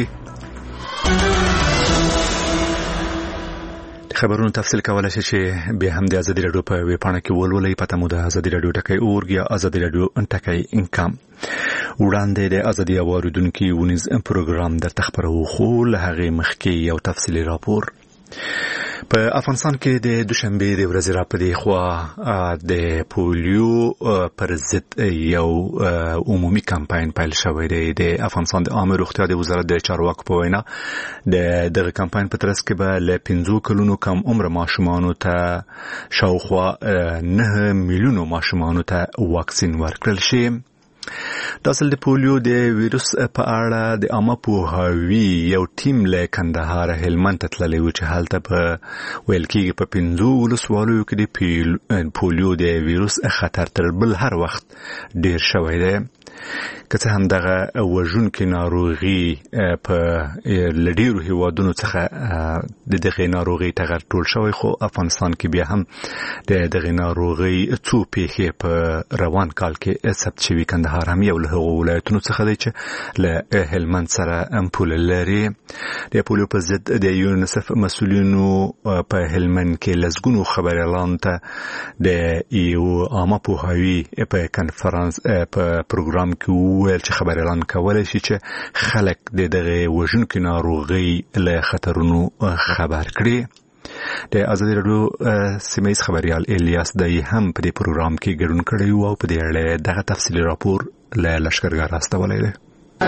خبرونو تفصیل کولای شي چې به هم د ازادي رادیو په ویب پاڼه کې ولولئ. پته مو د ازادي رادیو ټکی اورګ یا ازادي رادیو ټکی انکم. وړاندې د ازادي اوریدونکو ونیز پروګرام در تخبرو خو له هغه مخکې یو تفصیلي راپور. په افغانستان کې د دوشنبه د ورځې راپدې خوا د پولیو پر ضد یو عمومي کمپاین پیل شوی دی. د افغانستان د عامه روغتیا د وزارت د چارواکو په وینا د دغه کمپاین په ترڅ کې به له پنځو کلونو کم عمر ماشومانو ته شاوخوا نه میلیونو ماشومانو ته واکسین ورکړل شي. د اصل د پولیو د ویروس په اړه د عامه پوهاوي یو ټیم له کندهار هلمند ته تللی و چې هلته په ویل کېږي په پنځو ولسوالیو کې د پولیو د ویروس خطر تر بل هر وخت ډیر شوی دی. که څه هم دغه وژونکې ناروغي په لډیرو هیوادونو څخه د دغه ناروغي ټغر ټول شوی، خو افغانستان کې بیا هم د دغه ناروغي څو پیښې په روان کال کې ثبت شوي. کندهار هم یو له هغو ولایتونو څخه دی چې له هلمند سره پوله لري. د پولیو په ضد د یونیسف مسؤلینو په هلمند کې لسګونو خبریالانو ته د یو عامه پوهاوي په کنفرانس په پروګرام کې وویل چې خبریالان کولی شي چې خلک د دغه وژونکې ناروغۍ له خطرونو خبر کړي. د ازادي رادیو سیمه‌ییز خبریال الیاس دای هم په دې پروګرام کې ګډون کړی و او په دې اړه دغه تفصیلي راپور له لشکرګاه راستولی دی.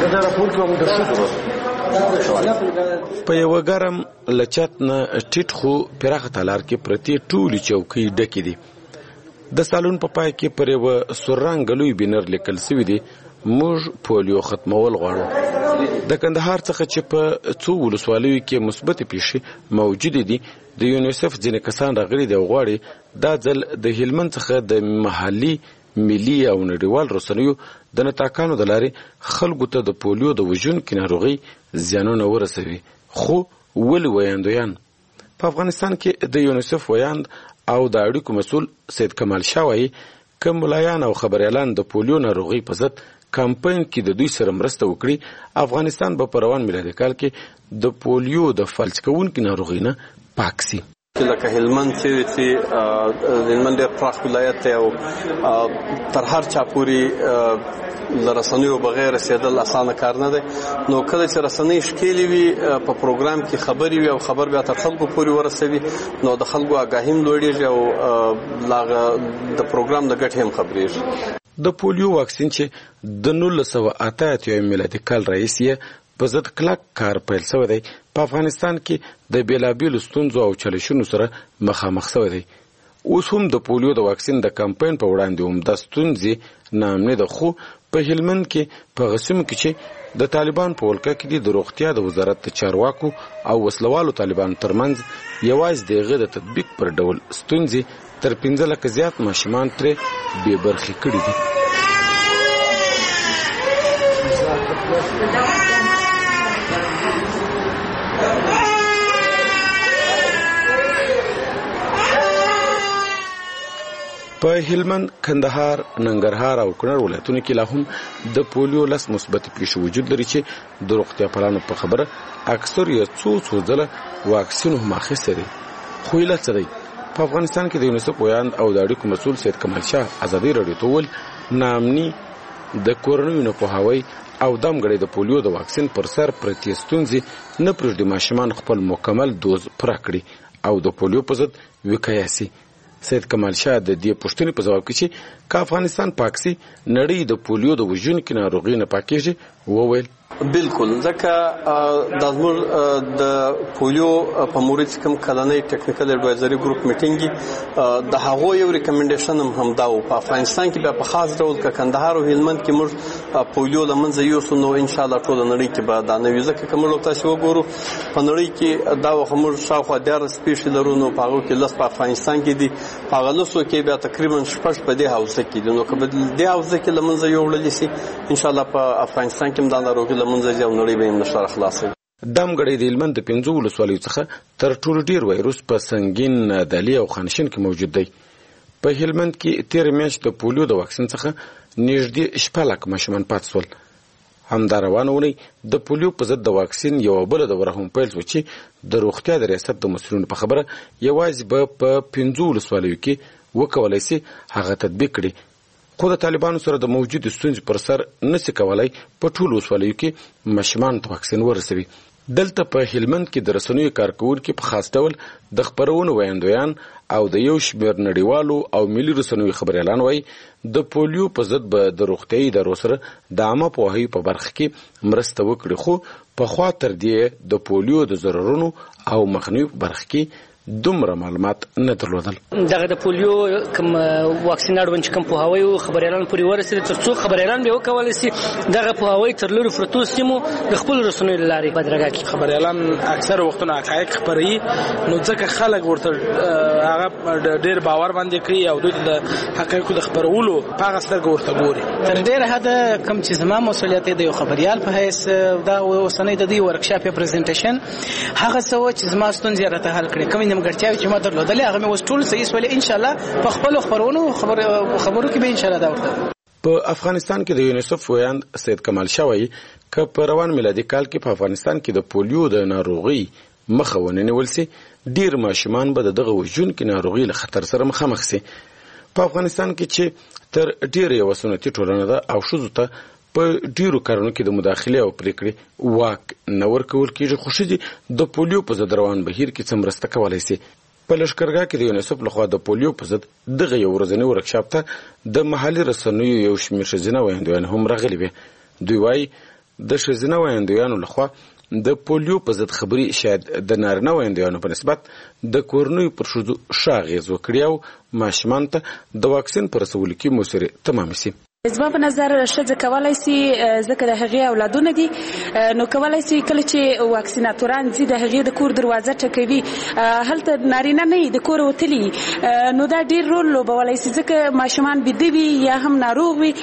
په یو ګرم لچت نه ټیټ خو پراخه تالار کې پرتی ټولي چوکۍ ډکې دي. د سالون په پای کې پر یو سورنګ لوی بینر لیکل شوی دی موږ پولیو ختمول غواړو. د کندهار څخه چې په څو ولسوالیو کې مثبت پیښې موجود دي د یونیسف ځینې کسان راغلي دي غواړي دا ځل د هلمند څخه د محلي ملي او نړیوال رسنیو د نتاکانو د لارې خلکو ته د پولیو د وژونکې ناروغۍ زیانونه ورسوي. خو ولې ویاندویان په افغانستان کې د یونیسف ویاند او د اړیکو مسؤل سید کمال شاه وایي که ملایان او خبریالان د پولیو ناروغۍ په ضد کمپاین کې د دوی سره مرسته وکړي افغانستان به په روان میلادي کال کې د پولیو د فلج کوونکې ناروغۍ نه پاک سي. لکه هلمند چې هلمند ډېر پراخ ولایت دی او تر هر چا پورې له رسنیو بغیر رسېدل اسانه کار نه دی. نو کله چې رسنۍ ښکېلې وي په پروګرام کې خبرې وي او خبر بیا تر خلکو پورې ورسوي نو د خلکو آګاهي هم لوړېږي او لاغه د پروګرام د ګټې هم خبرېږي. د پولیو واکسین چې د نولس سوه اته اتیا میلادي کال راهیسې په ضد کلک کار پیل شوی دی په افغانستان کې د بیلابیلو ستونزو او چالشونو سره مخامخ شوی دی. اوس هم د پولیو د واکسین د کمپاین په وړاندې هم د ستونزې نامنې ده، خو په هلمند کې په غسیمو کې چې د طالبان په ولکه کې د روغتیا د وزارت د چارواکو او وسلوالو طالبانو ترمنځ یوازې د هغې د تطبیق پر ډول ستونزې تر پنځه لکه زیات ماشومان ترې بې برخې کړي دي. په هلمند، کندهار، ننګرهار او کونړ ولایتونو کې لا هم د پولیو لس مثبت پیښې وجود لري چې د روغتیا پالانو په خبره اکثر یې څو څو ځله واکسین هم اخیستی دی. خو علت څه دی؟ په افغانستان کې د یونیسف ویاند او د اړیکو مسؤل سید کمال شاه ازادي راډیو ته وویل ناامني د کورنیو نه پوهاوی او دمګړی د پولیو د واکسین پر سر پرتې ستونزې نه پرېږدي ماشومان خپل مکمل دوز پوره کړي او د پولیو په ضد وقایه سي. سید کمال شاه د دې پوښتنې په ځواب کې چې که افغانستان پاک سي نړۍ د پولیو د وژونکي ناروغۍ نه پاکېږي وویل بالکل ځکه د زموږ د پولیو په مورد کوم کلنۍ ټیکنیکل اډوایزري ګروپ میټینګ د هغو یو ریکمنډیشن هم همدا و. په افغانستان کې بیا په خاص ډول که کندهار او هلمند کې موږ پولیو له منځه یوسو نو ان شاء الله ټوله نړۍ کې به دا نه وي. ځکه که موږ تاسو وګورو په نړۍ کې دا وخت موږ شاوخوا دیارلس پیښې لرو نو په هغو کې لس په افغانستان کې دي، په هغه لسو کې بیا تقریبا شپږ په دې حوزه کې دي. نو که به دې حوزه کې له منځه یوړلی سي ان شاء الله په افغانستان کې هم دا ناروغي منځ او نړۍ به هم نشره خلاصوي. دمګړی د هلمند د پنځو ولسوالیو څخه تر ټولو ډیر وایروس په سنگین، دالي او خانشین کې موجود دی. په هلمند کې تیر میاشت د پولیو د واکسین څخه نږدې شپږ لک ماشومان پاتې شول. همدا روانه اونۍ د پولیو په ضد د واکسین یوه بله دوره هم پیل شوه چې د روغتیا د ریاست د مسؤلینو په خبره یوازې به په پنځو ولسوالیو کې وکولی سي هغه تطبیق کړي. خو د طالبانو سره د موجودې ستونزې پر سر نسي کولای په ټولو ولسوالیو کې ماشومانو ته واکسین ورسوي. دلته په هلمند کې د رسنیو کارکوونکي په خاص ډول د خپرونو ویاندویان او د یو شمېر نړیوالو او ملي رسنیو خبریالان وایي د پولیو په ضد به د روغتیایي ادارو سره د عامه پوهاوي په برخه کې مرسته وکړي، خو پخوا تر دې د پولیو د ضررونو او مخنیوي په برخه کې دومره معلومات نه درلودل. دغه د پولیو کوم واکسین اړوند کوم پوهاوی او خبريالان پورې ورسېد تر څو خبريالان به وکولای شي دغه پوهاوی تر لوري پروتو سیمو د خپل رسنیو لارې بدرګه کی. خبريالان اکثر وختونه حقایق خبري نو ځکه خلک ورته هغه ډېر باور باندې کوي او د حقایقو د خبرولو په غستر ورته ګوري. تر ډېر حد کوم چې زما مسولیت دی یو خبريال په هیڅ دا وسنۍ د دې ورکشاپ پریزنټیشن هغه څه چې زما ستونزې راته حل کړي کوم نیمګړتیاوې چې ما درلودلې هغه مې اوس ټول صحیح سولې ان شاء الله په خپل خبرونو خبر خبرو کې به ان شاء الله دا ورته. په افغانستان کې د یونیسف ویاند سید کمال شاه وایي که په روان میلادي کال کې په افغانستان کې د پولیو د ناروغۍ مخه ونیول سي ډیر ماشومان به دغه وژونکې ناروغۍ له خطر سره مخامخ سي. په افغانستان کې چې تر ډیره یو سنتي ټولنه ده او ښځو ته په ډیرو کارونو کې د مداخله او پریکړې واک نه ورکول کېږي، خو ښځې د پولیو په ضد روان بهیر کې څه مرسته کولی سي. په لښکرګاه کې د یونیسف لخوا د پولیو په ضد دغه یو ورځنی ورکشاپ ته د محلي رسنیو یو شمېر ښځینه ویاندویان هم راغلي وي. دوی وایي د ښځینه ویاندویانو لخوا د پولیو په ضد خبري شاید د نارینه ویاندویانو په نسبت د کورنیو پر ښځو ښه اغېز وکړي او ماشومانو ته د واکسین په رسولو کې مؤثرې تمامې سي. زما په نظر ښځه کولای سي ځکه د هغې اولادونه دي نو کولای سي کله چې واکسیناتوران ځي د هغې د کور دروازه ټکوي هلته نارینه نه د کور وتلي نو دا ډېر رول لوبولی سي ځکه ماشومان بیده وي یا هم ناروغ وي.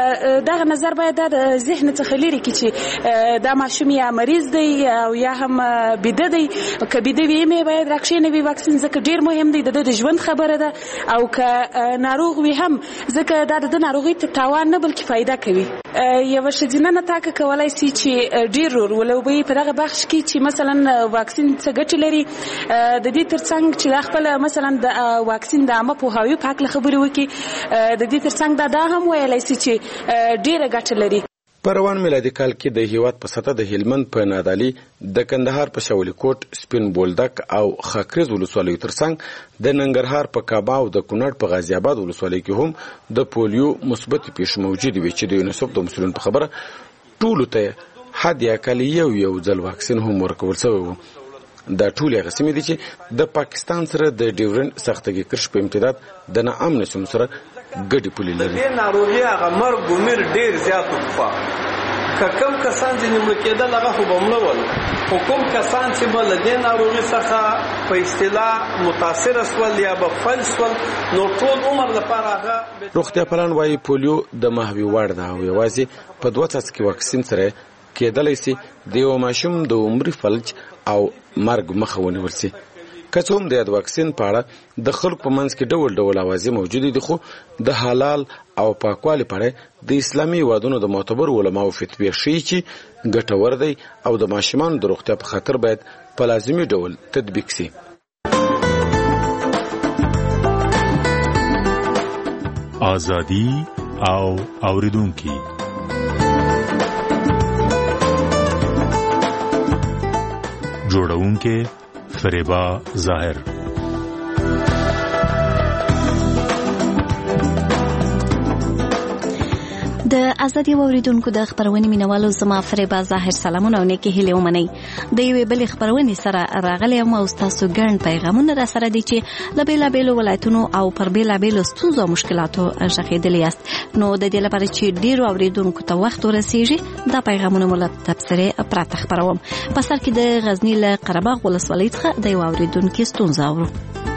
دغه نظر باید دا د ذهن څخه لرې کړي چې دا ماشوم یا مریض دی او یا هم بیده دی. که بیده وي مې باید راکښېنوي واکسین ځکه ډېر مهم دی د ده د ژوند خبره ده او که ناروغ وي هم ځکه دا د ده ناروغۍ تاوان نه بلکې فایده کوي. یوه ښځینه نتاکه کولای سي چې ډېر رول ولوبوي په دغه بخش کې چې مثلا واکسین څه ګټې لري د دې تر څنګ چې دا خپله مثلا د واکسین د عامه پوهاوي په هکله خبرې وکړي د دې تر څنګ دا دا هم ویلی سي چې ډېره ګټه لري. په روان میلادي کال کې د هیواد په سطح د هلمند په نادالي د کندهار په شولي کوټ سپین بولدک او خاکریز ولسوالیو ترڅنګ د ننګرهار په کابا او د کونړ په غازی آباد ولسوالۍ کې هم د پولیو مثبت پیښې موجودې وي چې د یونیسف د مسؤلینو په خبره ټولو ته حد اقل یو یو ځل واکسین هم ورکول شوی و. دا ټول هغه سیمې دي چې د پاکستان سره د ډیورنډ سختګي کرښ په امتداد د ناامنه سیمو سره ګډې پولې لري. د دې ناروغۍ هغه مرګ و میر ډېر زیات وکړه که کوم کسان ځینې مړه کېدل هغه خو به مړه ول خو کوم کسان چې به له دې ناروغۍ څخه په اصطلاح متاثره سول یا به فلج سول نو ټول عمر لپاره هغه روغتیا پالان وایي پولیو د محوي وړ ده او یوازې په دوه څاڅکي واکسین سره کېدلی سي د یو ماشوم د عمري فلج او مرګ مخه ونیول سي. که څه هم د یاد واکسین په اړه د خلکو په منځ کې ډول ډول اوازې موجودې دي، خو د حلال او پاکوالي په اړه د اسلامي هیوادونو د معتبر علماو فتوی ښیي چې ګټور دی او د ماشومانو د روغتیا په خاطر باید په لازمي ډول تطبیق شي. آزادي او اوریدونکي جوړونکي فریبا ظاهر. د ازادي اوریدونکو د خبرونې مینوالو زما فریبا ظاهر سلامونه او نیکی هیله ومنئ. د یوې بلې خبرونې سره راغلی یم او ستاسو ګڼ پیغامونه را سره دي چې له بېلابېلو ولایتونو او پر بېلابېلو ستونزو او مشکلاتو غږېدلي یاست. نو د دې لپاره چې ډېرو اوریدونکو ته وخت ورسیږي دا پیغامونه مو له تبصرې پرته خپروم. په سر کې د غزني له قرهباغ ولسوالۍ څخه د یو اوریدونکي ستونزه اورو.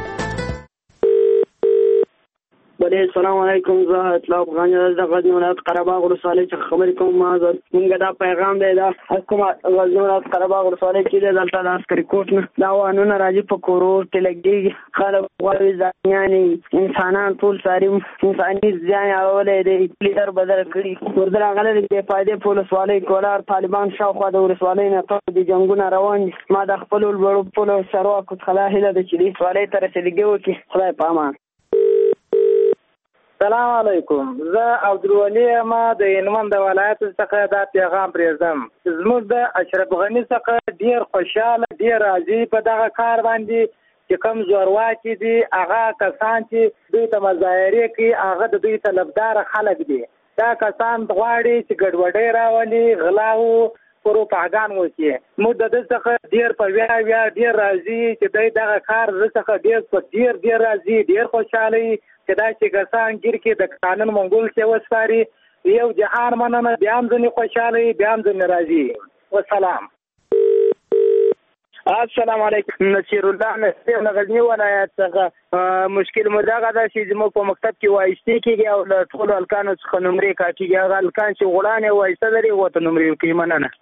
السلام علیکم، زه اطلاع افغاني د غزني ولایت قرهباغ ولسوالۍ څخه خبرې کوم. موږ دا پیغام دی دا کومه غزني ولایت قرهباغ ولسوالۍ کې دی، دلته د عسکري کوټ نه دا وانونه راځي په کورور کې لګېږي، خلک غواړي ځانیانې انسانان ټول ساري انساني زیان اړولی دی، لیډر بدل کړي. ورته راغلی د بې فایدې په ولسوالۍ کولار طالبان شاوخوا د ولسوالۍ نه ټول د جنګونه روان دي. ما د خپلو لوړو پولو چارواکو څخه دا هیله ده چې دې ولسوالۍ ته رسېدګي وکړي. خدای په امان. سلام علیکم، زه عبدالولي یم د هلمند ولایت څخه دا پیغام پرېږدم. زموږ د اشرف غني څخه ډېر خوشحاله ډېر راضي په دغه کار باندې چې کوم زورواکي دي هغه کسان چې دوی ته مظاهرې کوي هغه د دوی طلبدار خلک دي. دا کسان غواړي چې ګډوډۍ راولي، غلا او پروپاګان وکړي. موږ د دې څخه ډېر په ویا ویا ډېر راضي چې دوی دغه کار زه څخه ډېر په ډېر ډېر راضي ډېر خوشحاله چې دا چې کسان ګیر کې د قانون منګول کې وسپاري. یو جهان مننه، بیا هم ځنې خوشحاله بیا هم ځنې راضي. والسلام. السلام علیکم، نصیر الله نصیر له غزني ولایت څخه. مشکل مو دغه ده چې زموږ په مکتب کې وایستې کېږي او له ټولو هلکانو څخه نمرې کاټېږي. هغه هلکان چې غړانې وایسته لري هغو ته نمرې ورکوي. مننه.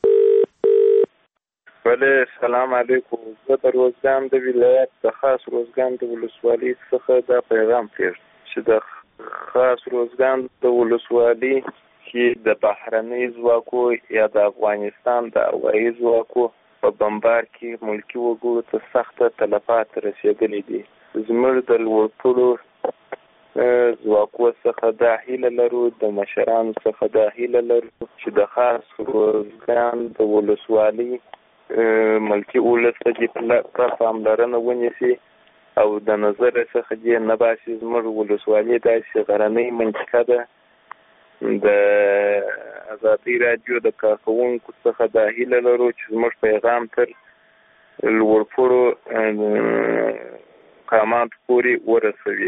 بله، سلام علیکم، زه د روزګان د ولایت د خاص روزګان د ولسوالۍ څخه دا پیغام پرېږدم چې د خاص روزګان د ولسوالۍ چې د بهرنۍ ځواکو یا د افغانستان د هوایي ځواکو په بمبار کې ملکي وګړو ته سخته تلفات رسېدلي دي. زموږ د لوړپوړو ځواکو څخه دا هیله لرو، د مشرانو څخه دا هیله لرو چې د خاص روزګان د ولسوالۍ ملکي ولس ته دې پوره پاملرنه ونیسي او د نظر څخه دې نه باسي. زموږ ولسوالۍ داسې غرنۍ منطقه ده. د ازادي راډیو د کارکوونکو څخه دا هیله لرو چې زموږ پیغام تر لوړپوړو مقاماتو پورې ورسوي.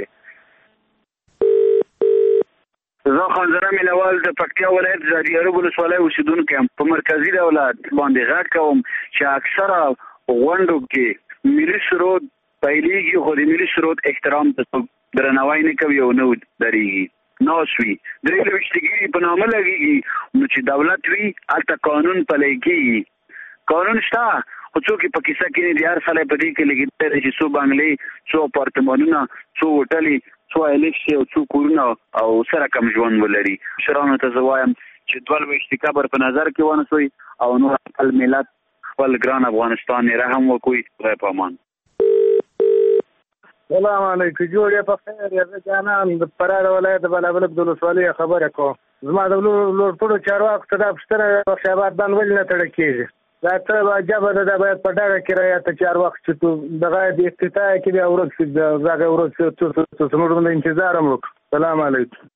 زه خانزره مینوال د پکتیا ولایت زادي عرب ولسوالۍ اوسیدونکی یم. په مرکزي دولت باندې غږ کوم چې اکثره غونډو کې ملي سرود پیلېږي خو د ملي سرود احترام ته درناوی نه کوي او نه درېږي. ناست وي درې لویشتګي په نامه لګېږي نو چې دولت وي هلته قانون پلی کېږي. قانون شته خو څوک په کیسه کې نه دي. هر سړی په دې کې لګېدلی دی چې څو بنګلې، څو اپارتمانونه، څو هوټلې، څو ایلیکسي او څو کورونه او سره کم ژوند ولري. مشرانو ته زه وایم چې دوه لویشتي قبر په نظر کې ونیسئ او نور خپل ملت خپل ګران افغانستان یې رحم وکړئ. خدای په امان. سلام علیکم، جوړ یې په خیر. زه جانان د فراه ولایت د بلابلک د ولسوالۍ خبره کوم. زما د لوړپوړو چارواکو ته دا پوښتنه بخش آباد بند ولې نه تړل کېږي؟ دا ته عجبه ده، دا باید په ډاګه کې رعایت چارواکو چې دغه د افتتاح کې بیا ورک شي، دغه ورک شي څه موږ باندې انتظار هم وکړو. سلام علیکم.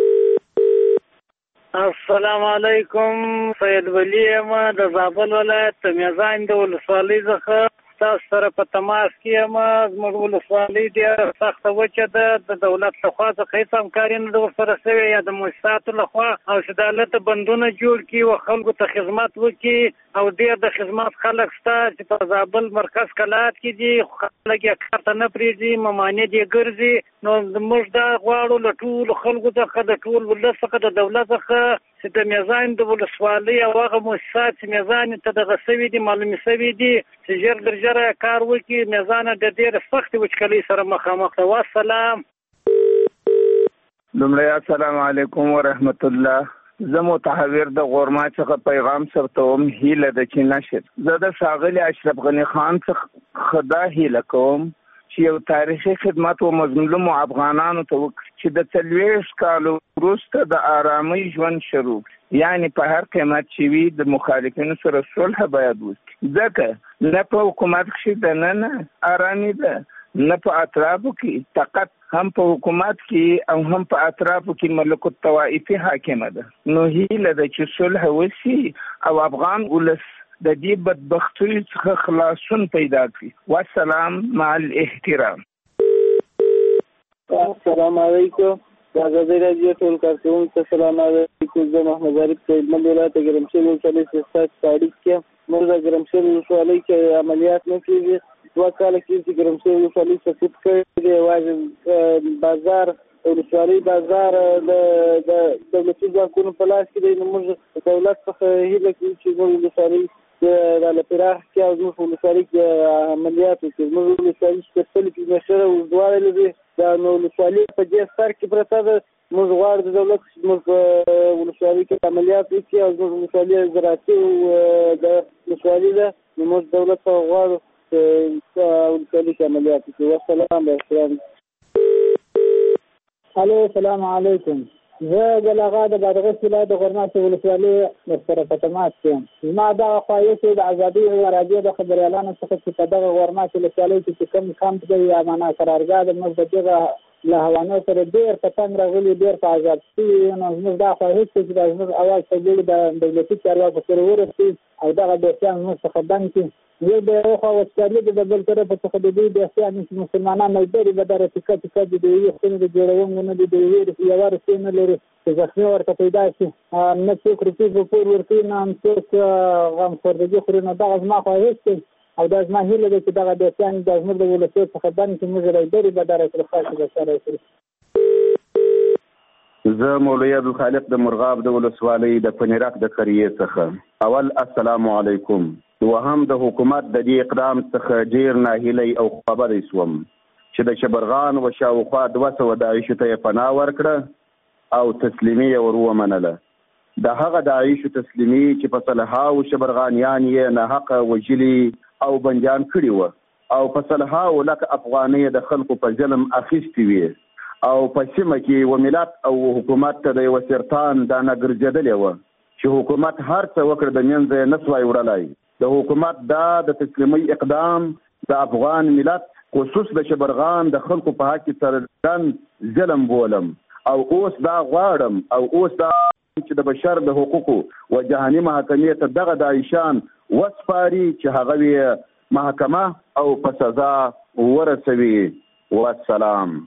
السلام علیکم، سید ولی یم د زابل ولایت د میزان د ولسوالۍ څخه تاسو سره په تماس کې یم. زموږ ولسوالۍ ډېره سخته وچه ده. د دولت لخوا څخه هېڅ همکاري نه ده ورسره شوې یا د مؤسساتو لخوا، او چې د هلته بندونه جوړ کړي او خلکو ته خدمت وکړي. او ډېر د خدمت خلک شته چې په زابل مرکز کلات کې دي، خو خلک یې کار ته نه پرېږدي، ممانع دې ګرځي. نو موږ دا غواړو له ټولو خلکو څخه، د ټول ولس څخه، د دولت څخه چې د میزان د ولسوالۍ او هغه مؤسسات چې میزان ته دغه سوي دي معلومې سوي دي چې ژر در ژره کار وکړي میزان د ډېرې سختې وچکالۍ سره مخامخ ده. والسلام. لومړی السلام علیکم ورحمت الله. زه متحور د غورما څخه پیغام ثبتوم. هیله ده چې نشر زه د ښاغلي اشرف غني خان څخه خدا هیله کوم چې یو تاریخي خدمت و مظلومو افغانانو ته وکړي چې د څلوېښت کالو وروسته د آرامۍ ژوند شروع یعنی په هر قیمت چې وي د مخالفینو سره صلح باید وکړي، ځکه نه په حکومت کښې دننه آرامي ده نه په اطرافو کې، فقط هم په حکومت کې او هم په اطرافو کې ملک الطوائفي حاکمه ده. نو هیله ده چې صلح وشي او افغان ولس د دې بدبختیو څخه خلاصون پیدا کړي. والسلام مع الاحترام. السلام علیکم. د ازادۍ راډیو ټول کارکوونکو ته سلام علیکم. زه محمد عارف د هلمند ولایت ګرمسیر ولسوالۍ څخه ستاسو په اړیکه کې یم. موږ د ګرمسیر ولسوالۍ کې عملیات نه کېږي. دوه کاله کېږي چې ګرمسیر ولسوالۍ سقوط کړی دی. یوازې بازار ولسوالۍ بازار د دولتي ځواکونو په لاس کې دی. نو موږ د دولت څخه هیله کوو چې زموږ ولسوالۍ د پراخ کې او زموږ ولسوالۍ کې عملیات وکړي. زموږ ولسوالۍ سپېڅلې کیلومتره اوږدوالی لري. دا نو ولسوالۍ په دې سر کې پرته ده. موږ غواړو د دولت زموږ په ولسوالۍ کې عملیات وکړي او زموږ ولسوالۍ زراعتي د ولسوالۍ ده. نو موږ دولت څخه غواړو چې ولسوالۍ کې عملیات وکړي. والسلام باحترام. الو السلام علیکم. زه ګل آغا د بادغیس ولایت د غورماچ ولسوالۍ ورسره په تماس کې یم. زما دغه خواهش دی د ازادۍ راډیو د خبریالانو څخه چې په دغه غورماچ ولسوالۍ کې چې کوم کمپ دی یا معنا قرارګاه ده، موږ د دغه له هوانو سره ډېر په تنګ راغلي، ډېر په عذاب شوي. نو زموږ دا خواهش دی چې دا زموږ اواز په ډېر د دولتي چارواکو سره ورسي او دغه دوستیان زموږ څخه بند کړي. یو د یو خوا وچکالي د بل طرف څخه د دوی دوستیان چې مسلمانان ملګري به دغه ټیکه ټیکه د یوې خونې د جوړونکو نه د یوې یوه روپۍ نه لري چې زخمي ورته پیدا شي، نه څوک روپۍ په پور ورکوي نه هم څوک غمخوردګي خوري. نو دغه زما خواهش دی او دا زما هیله ده چې دغه دوستیان د زموږ د ولسیو څخه بند کړي. موږ ملګري به دغه خاصې بشاره وکړي. زه مولوي عبدالخالق د مرغاب د ولسوالۍ د پنیرک د قریې څخه. اول السلام علیکم. دوهم د حکومت د دې اقدام څخه ډېر ناهیلی او خبرې شوم چې د شبرغان و شاوخوا دوه سوه داعشو ته یې پناه ورکړه او تسلیمي یې ور ومنله. د هغه داعشو تسلیمي چې په سلهاو شبرغانیان یې ناحقه وژلي او بندیان کړي وه او په سلهاو لکه افغانۍ د خلکو په ظلم اخیستې وې او په سیمه کې و ملت او حکومت ته د یوه سرطان دانه ګرځېدلې وه چې حکومت هر څه وکړ د منځه یې نه سوای وړلی. د حکومت دا د تسلیمي اقدام د افغان ملت خصوص د شبرغان د خلکو په حق کې څرګند ظلم بولم او اوس دا غواړم او اوس دا چې د بشر د حقوقو و جهاني محکمې ته دغه داعشان وسپاري چې هغه یې محکمه او په سزا ورسوي. والسلام.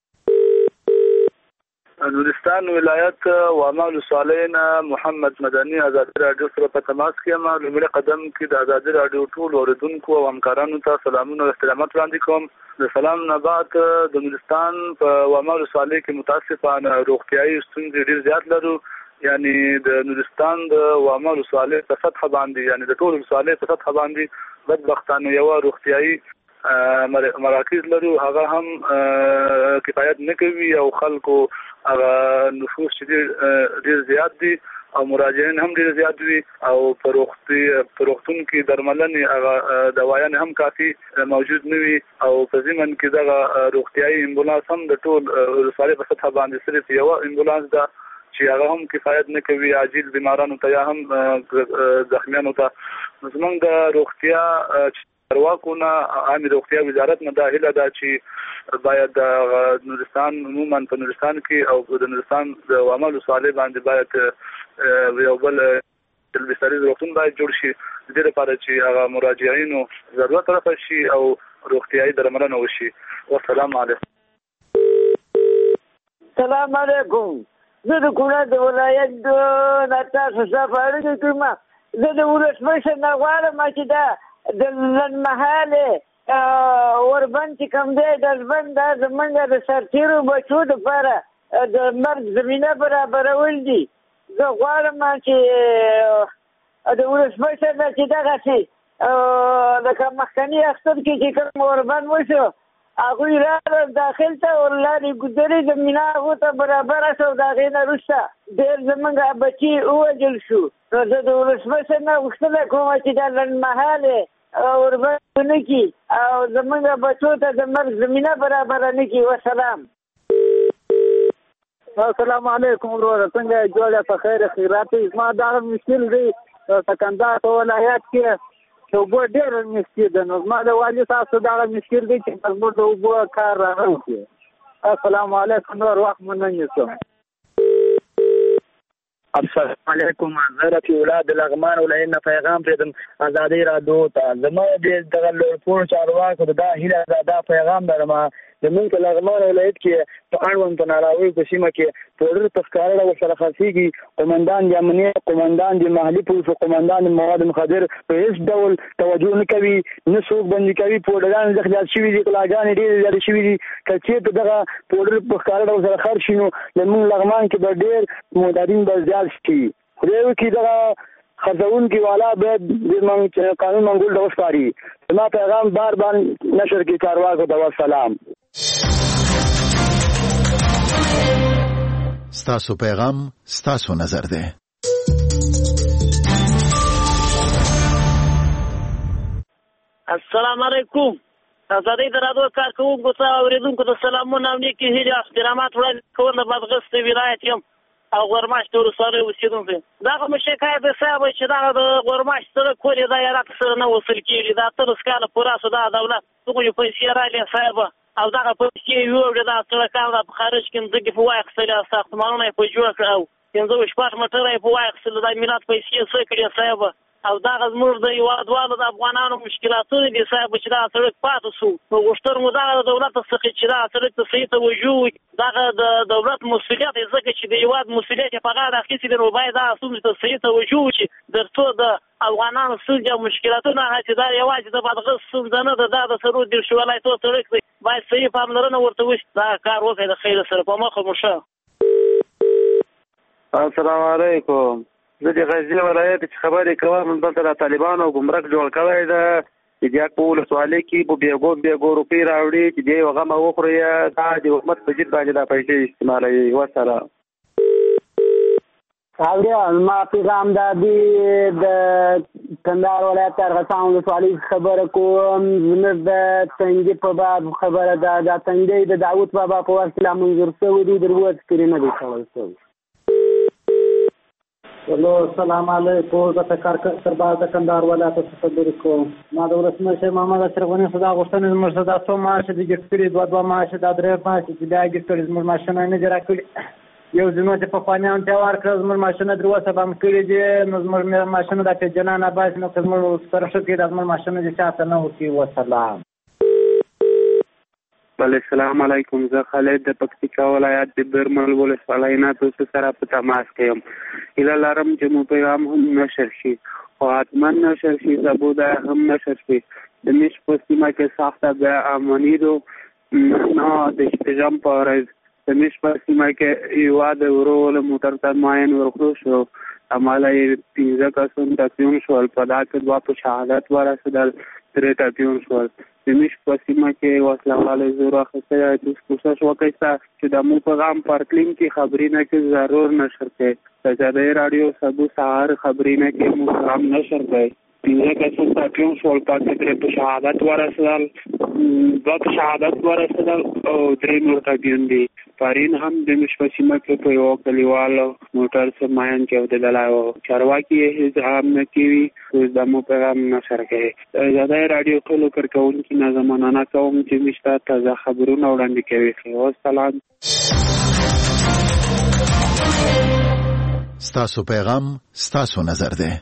نورستان ولایت واما ولسوالۍ نه محمد مدني ازادي راډیو سره په تماس کې یم. لومړی قدم کې د ازادي راډیو ټول اوریدونکو او همکارانو ته سلامونه او احترامات وړاندې کوم. د سلام نه بعد د نورستان په واما ولسوالۍ کې متاسفانه روغتیایي ستونزې ډېر زیات لرو. یعنی د نورستان د واما ولسوالۍ په سطحه باندې یعنی د ټول ولسوالۍ په سطحه باندې بدبختانه یوه روغتیایي مراکز لرو، هغه هم کفایت نه کوي او خلکو هغه نفوس چې ډېر زیات دي او مراجعین هم ډېر زیات وي او په روغتون کې درملنې هغه دوایانې هم کافي موجود نه وي او په ضمن کې دغه روغتیایي امبولانس هم د ټول ولسوالۍ په سطحه باندې صرف یوه امبولانس ده چې هغه هم کفایت نه کوي عاجل بیمارانو ته یا هم زخمیانو ته. زموږ د روغتیا چارواکو نه عامې روغتیا وزارت نه دا هیله ده چې باید د نورستان عموما په نورستان کې او د نورستان د واما ولسوالۍ باندې باید یو بل بستریز روغتون باید جوړ شي د دې لپاره چې هغه مراجعینو ضرورت رفع شي او روغتیایي درملنه وشي. والسلام علیکم. سلام علیکم. زه د کونړ د ولایت نه تاسو څخه اړیکه کوم. زه د ولسمشر نه غواړم چې دا د لنډمهالې اوربند چې کوم دی د ژوند دا زمونږ د سرتېرو بچو دپاره د مرګ زمینه برابرول دي. زه غواړم چې د ولسمشر نه چې دغسې لکه مخکني اختر کې چې کوم اوربند وشو هغوی راغلل داخل ته ورلاندې ګودرې د مینا هغو ته برابره شوه د هغې نه وروسته ډېر زموږ بچي ووژل شو نو زه د ولسمشر نه غوښتنه کوم چې دا لنډمهالې اوربند ونه کړي او زموږ بچو ته د مرګ زمینه برابره نه کړي. وسلام. السلام علیکم وروره، څنګه جوړه په خیر خیرات؟ زما دغه مشکل دی سکندر په ولایت کې چې اوبه ډېره مشکل ده، نو زما د والي صاحب څخه دغه مشکل دی چې زموږ د اوبو کار راغلی. السلام علیکم، نور وخت مو نه نیسم. السلام علیکم، زه رفیع الله د لغمان ولایت نه پیغام پرېږدم ازادۍ راډیو ته. زما د دغه لوړپوړو چارواکو ته دا هیله ده، دا پیغام لرم زمونږ په لغمان ولایت کې په اړوند په ناراوي په سیمه کې پوډر په ښکاره ډول سره خرڅېږي. قومندان د امنیت، قومندان د محلي پولیسو، قومندان د مواد مخدر په هېڅ ډول توجه نه کوي، نه څوک بندي کوي. پوډران زیات زیات شوي دي، غلاګانې ډېرې زیاتې شوي دي. که چېرته دغه پوډر په ښکاره ډول سره خرڅ شي نو زمونږ لغمان کې به ډېر معتادین به زیات شي. خدای وکړي دغه خرڅوونکي والا باید د قانون منګول ته وسپاري. زما پیغام بار بار نشر کړي چارواکو ته. والسلام. ستاسو پیغام ستاسو نظر دی. السلام علیکم. ازادۍ د راډیو کارکوونکو ته اورېدونکو ته سلامونه او نیکې هیلې احترامات وړاندې کوم. د بادغیس ولایت یم او غورماشت د ولسوالۍ اوسېدونکی. دغه مو شکایت دی صاحب چې دغه د غورماشت سړک کور یې دا یا راته سره نه وصل کېږي. دا اتلس کاله پوره شو دا دولت دغه پیسې رالې صاحب او دغه پیسې یې یوړې دا سړکان په خارج کې مځکې په واخیستلې، ساختمانونه یې په جوړ کړه او پنځه شپږ موټره یې په واخیستل. دا ملت پیسې څه کړې صاحب او دغه زموږ د هېوادوالو د افغانانو مشکلاتونه دي صاحب چې دغه سړک پاتې شو. نو غوښتل مو دغه د دولت څخه چې دغه سړک ته صحیح توجه وکړي. دغه د دولت مسؤلیت دی ځکه چې د هېواد مسؤلیت یې په غاړه اخیستې دی، نو باید دغه ستونزې ته صحیح توجه وکړي تر څو د افغانانو ستونزې او مشکلاتونه هغه چې دا یوازې د بادغیس ستونزه نه ده، دا د څلور دېرش ولایتو سړک دی، باید صحیح پاملرنه ورته وشي. دغه کار وکړئ د خیر سره. په مخه مو ښه. السلام علیکم. زه د غزني ولایت چې خبرې کوم، دلته د طالبانو ګمرک جوړ کړی ده چې د په ولسوالۍ کې په بیګو بیګو روپۍ راوړي چې دی یو غمه وخوري. دا د حکومت په جد باندې دا پیسې استعمالوي. وسلام. اوریا ما پیغام دا دی د کندهار ولایت ارغسان ولسوالۍ خبره کوم. زموږ د تنګي په باب خبره ده. دا تنګي د داوود بابا په وسیله منظور شوی دی، در وځ کړی نه دی شوی شوی. هلو السلام علیکم. زه تکار سرباز د کندهار ولایت څخه خبرې کوم. ما د ولسمشر محمد اشرف غني څخه دا غوښتنه زموږ څخه دا څو معاش دي ګټ کړي، دوه دوه معاش دا درې معاش چې بیا ګټ کړي زموږ ماشینه نه جوړ کړي. یو ځینو چې په خوانیان ته ورکړه زموږ ماشینه درو سبا کړي دي، نو زموږ ماشینه د جنان عباس نو زموږ سرشت کې د زموږ ماشینه چې چاته نه وکی. وسلام. السلام علیکم. زه خالد د پکتیکا ولایت د برمل ولسوالۍ نه تاسو سره په تماس کې یم. هیله لرم چې مو پیغام هم نشر شي او حتما نشر شي، زبوده هم نشر شي. د میش په سیمه کې ساخته بیا امنی دو نه د اشتجام په ورځ د میش په سیمه کې یو د ورو له موټر ته ماین ورکړو شو. عمله یې پنځه کسان تقسیم شول، په دا کې دوه په شهادت ورسېدل، درې تقسیم شول. د میش په سیمه کې وسله والو زور اخیستی دی. تاسو کوشش وکړئ چې د مو پیغام پر کلین کې خبرینه کې ضرور نشر کړئ. د ازادۍ راډیو سبو سهار خبرینه کې مو پیغام نشر کړئ. پنځه کسان تقسیم شول، پاتې درې په شهادت ورسېدل، دوه په شهادت ورسېدل او درې نور تقسیم دي. پارین هم د میش په سیمه کې په یو کلیوالو موټر سره ماین کې ودرېدلی و. چارواکي یې هېڅ هم نه کوي. اوس د مو پیغام نشر کوي. د ازادۍ راډیو ټولو کارکوونکي نه مننه کوم چې موږ ته تازه خبرونه وړاندې کوي. والسلام. ستاسو پیغام ستاسو نظر دی.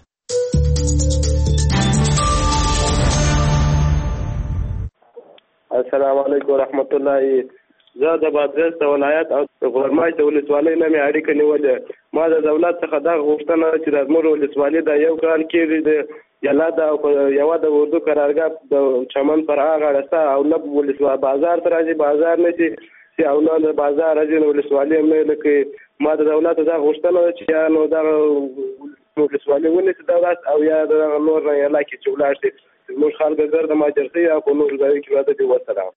السلام علیکم ورحمت الله. زه د بادغیس د ولایت او د غورماشت د ولسوالۍ نه مې اړیکه نیولې. ما د دولت څخه دا غوښتنه چې د زموږ ولسوالۍ د یو کال کې د جلاد او یوه د اردو قرارګاه د چمن پر هغه غاړه او نه ولسوالۍ بازار ته راځي، بازار نه چې چې او نه د بازار راځي نو ولسوالۍ مې لکه ما د دولت دا غوښتنه چې یا نو دا ولسوالۍ ونیسي دولت او یا د نور علاقې چې ولاړ شي موږ خلک ګرد ماجرتي او په نور ځای کې راځي وسلام.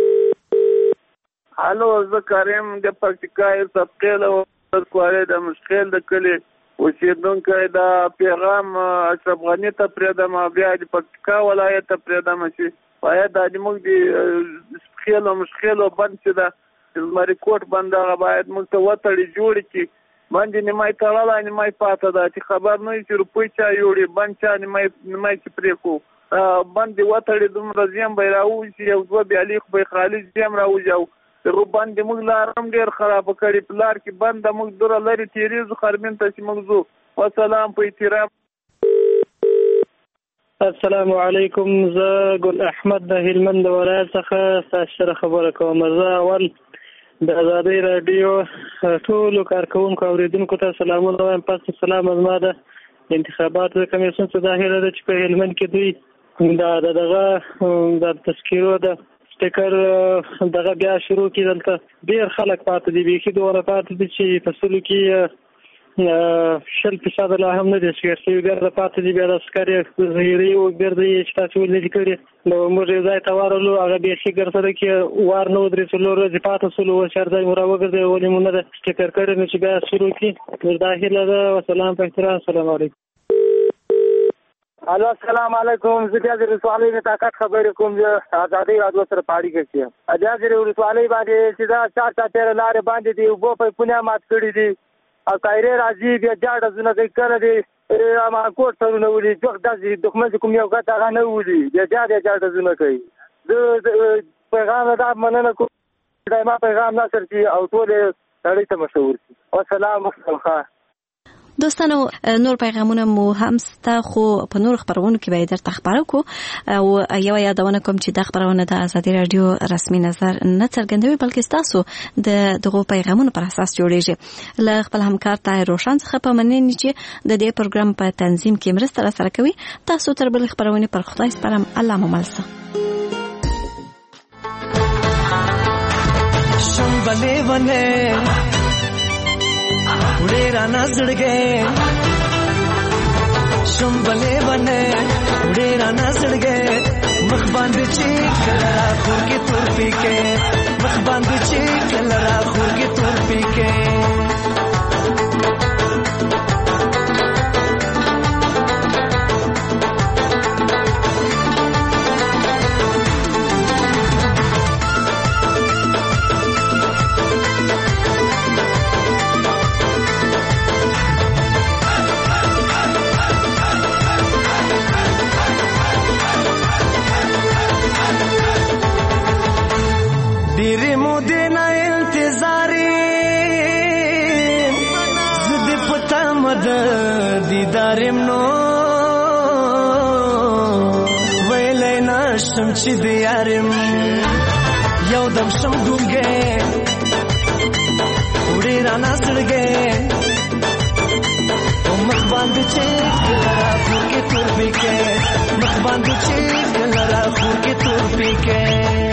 الو زه کریم د پکتیکا سبقیل او کواره د مشکل د کلی اوسیدونکو دا پیغام اشرف غنی ته پرېدم بیا د پکتیکا ولایت ته پرېدم چې باید د موږ د سبقیل او مشکل بند چې دا زمری کوټ بند هغه باید موږ ته وتړي جوړ کړي باندې نیمای تړلا نیمای پاته ده چې خبر نه چې روپۍ چا یوړي بند چا نیمای نیمای چې پرې کو باندې وتړي دومره زیم به راوځي یو دوه بیالي خو به خالي زیم راوځي او دغه باندې موږ لارم ډېر خراب کړي پلار کې بند موږ دوره لري تیریزو خرمن ته چې موږ زو والسلام په احترام. السلام علیکم زه ګل احمد د هلمند ولایت څخه تاسو سره خبره کوم. زه اول د ازادي رادیو ټول کارکونکو اوریدونکو ته سلامونه وایم. پس سلام زما د انتخاباتو کمیسیون څخه داخله ده چې په هلمند کې دوی دا دغه د تذکیرو د سټیکر دغه بیا شروع کړي. دلته ډېر خلک پاتې دي بیخي دومره پاتې دي چې په سلو کې شل فیصد لا هم نه دي شوي ګرده پاتې دي. بیا د عسکري ظهیري وګرځي چې تاسو ولې کړي نو موږ یې ځای ته ورغلو هغه بیخي ګرځېده کې وار نه ودرې څلور ورځې پاته سلو چار ځای مو راوګرځوي ولې مو نه ده سټیکر کړی نو چې بیا شروع کړي دا هیله ده. وسلام په احترام. السلام علیکم. الو السلام علیکم. زه د ولسوالۍ نه طاقت خبرې کوم. زه ازادي رادیو سره په اړیکه کې یم. د ولسوالۍ باندې چې دا چار چاپېره لارې باندې دي اوبه پایپونه مات کړي دي او تایرې راځي بیا جاډه زونه کوي کله دي ما کوټ سرونه ولي جوخ داسې دښمن چې کوم یو ګټه هغه نه ولي بیا جاډه جاډه زونه کوي. زه پیغام دا مننه کوم دا ما پیغام ناصر چې او ټول نړۍ ته مشهور شي. والسلام علیکم. دوستانو نور پیغامونه مو هم ستا خو په نور خبرونو کې به درته خبرو کو او یو یادونه کوم چې د خبرونه د ازادي رادیو رسمي نظر نه څرګندوي بلکې تاسو د دغه پیغامونو پر اساس جوړیږي. له خپل همکار طاهر روشن څخه په مننه چې د دې پروګرام په تنظیم کې مرسته سره کوي. تاسو تر بل خبرونه پر خدای سپارم. الله مو ملسه. شنبله ونه उड़े राना सड़ गए शंबले बने उड़े राना सड़ गए मखबांद चीक कलरा खूर के तुर पी के मखबांद चीक कलरा खूर के तुर पी के ډېرې مودې نه انتظارې زه دې په تمه د دیدار یم نو ویلی نه شم چې د یار یم یو دم شم ډونګی وړې رانه زړګی په مخ باندې چې کله راخور کې تور پیکې مخ باندې چې کله راخور کې تور پیکې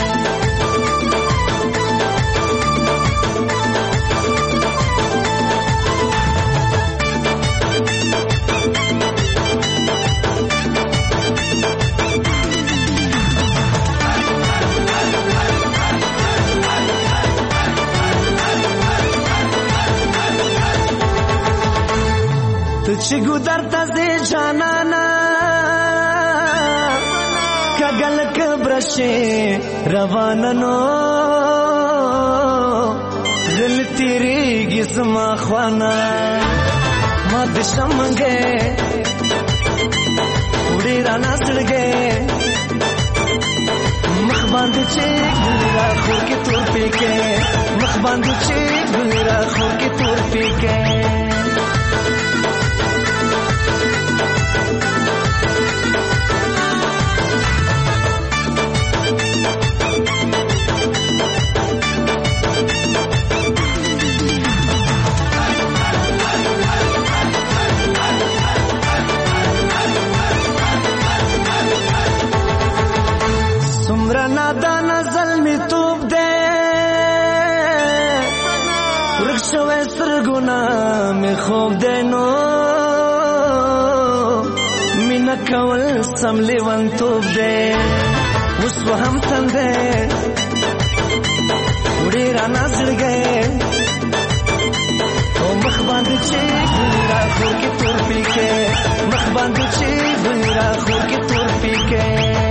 چې ګودر تاسې جانانا کګل کبرشه رواننو دل تیریږي سما خوانا ما د شمنګې وړي رانا سړګې مخ باندې چې ګلرا خور کې تور پېکې مخ باندې چې ګلرا خور کې تور پېکې نادان ظلمی توب دے گناه می خوب دینو مینا کول سم لیوان توب دے وسو هم تنده وڑی رانا زڑ گئے او مخ باندې چې ګلرا خور کې تور پی کې مخ باندې چې ګلرا خور کې تور پی کې